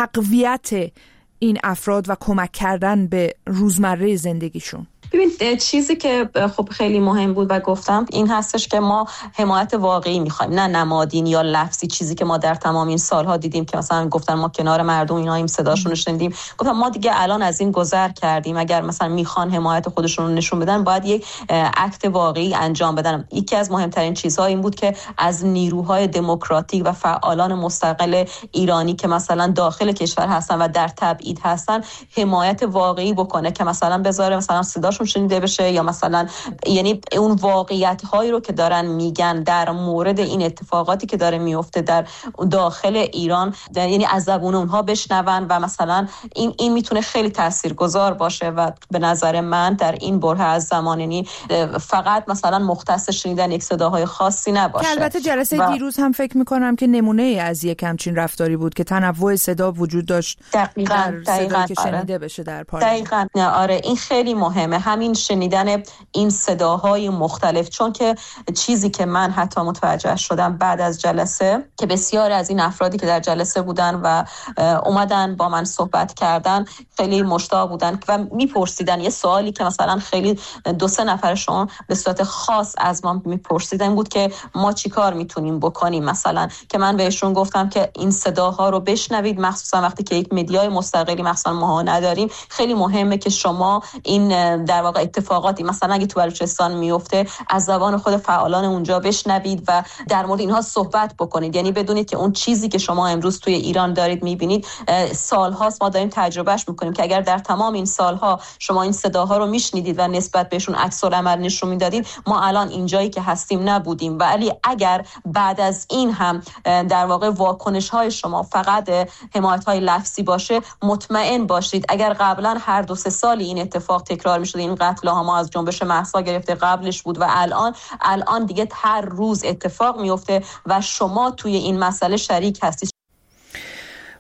تقویت این افراد و کمک کردن به روزمره زندگیشون؟ ببین چیزی که خب خیلی مهم بود و گفتم این هستش که ما حمایت واقعی میخوایم، نه نمادین یا لفظی، چیزی که ما در تمام این سالها دیدیم که مثلا گفتن ما کنار مردم اینا این صداشون رو شنیدیم. گفتم ما دیگه الان از این گذر کردیم، اگر مثلا میخوان حمایت خودشون رو نشون بدن باید یک اکت واقعی انجام بدن. یکی از مهمترین چیزها این بود که از نیروهای دموکراتیک و فعالان مستقل ایرانی که مثلا داخل کشور هستن و در تبعید هستن حمایت واقعی بکنه که مثلا بذاره مثلا صداش شنیده بشه، یا مثلا یعنی اون واقعیت هایی رو که دارن میگن در مورد این اتفاقاتی که داره میفته در داخل ایران، یعنی از زبون اونها بشنون و مثلا این این میتونه خیلی تاثیرگذار باشه و به نظر من در این بره از زمان، یعنی فقط مثلا مختص شنیدن یک صداهای خاصی نباشه. البته جلسه و... دیروز هم فکر میکنم که نمونه از یک همچین رفتاری بود که تنوع صدا وجود داشت، دقیقاً دقیقاً که شنیده آره. بشه در پارلمان. دقیقاً آره این خیلی مهمه، همین شنیدن این صداهای مختلف، چون که چیزی که من حتی متوجه شدم بعد از جلسه که بسیار از این افرادی که در جلسه بودن و اومدن با من صحبت کردن خیلی مشتاق بودن و میپرسیدن یه سوالی که مثلا خیلی دو سه نفرشون به صورت خاص از ما میپرسیدن بود که ما چیکار میتونیم بکنیم، مثلا که من بهشون گفتم که این صداها رو بشنوید، مخصوصا وقتی که یک مدیای مستقلی مثلا ما نداریم، خیلی مهمه که شما این در واقع اتفاقاتی مثلا اگه تو بلوچستان میفته از زبان خود فعالان اونجا بشنوید و در مورد اینها صحبت بکنید. یعنی بدونید که اون چیزی که شما امروز توی ایران دارید میبینید سالهاست ما داریم تجربهش میکنیم، که اگر در تمام این سالها شما این صداها رو میشنیدید و نسبت بهشون عکس العمل نشون میدادید، ما الان اینجایی که هستیم نبودیم. ولی اگر بعد از این هم در واقع واکنش های شما فقط حمایت های لفظی باشه، مطمئن باشید اگر قبلا هر دو سه سالی این اتفاق تکرار میشد، این قتل ها ما از جنبش مهسا گرفته قبلش بود و الان الان دیگه هر روز اتفاق میفته و شما توی این مسئله شریک هستید.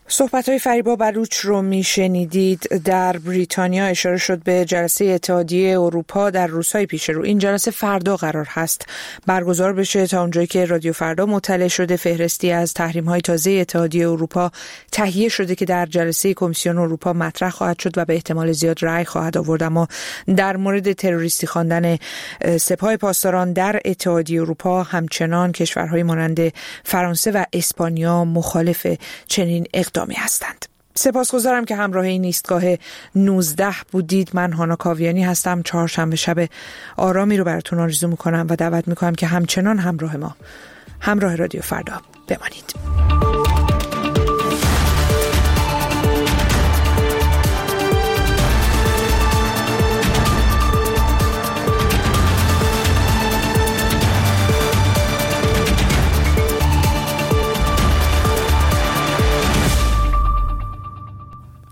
صحبت‌های فریبا بلوچ رو میشنیدید. در بریتانیا اشاره شد به جلسه اتحادیه اروپا در روزهای پیش رو. این جلسه فردا قرار هست برگزار بشه. تا اونجایی که رادیو فردا مطلع شده فهرستی از تحریم‌های تازه اتحادیه اروپا تهیه شده که در جلسه کمیسیون اروپا مطرح خواهد شد و به احتمال زیاد رأی خواهد آورد. اما در مورد تروریستی خواندن سپاه پاسداران در اتحادیه اروپا همچنان کشورهای مانند فرانسه و اسپانیا مخالف چنین اقدامی هستند. سپاسگزارم که همراه این ایستگاه نوزده بودید. من هانا کاویانی هستم. چهارشنبه شب آرامی رو براتون آرزو میکنم و دعوت میکنم که همچنان همراه ما، همراه رادیو فردا بمانید.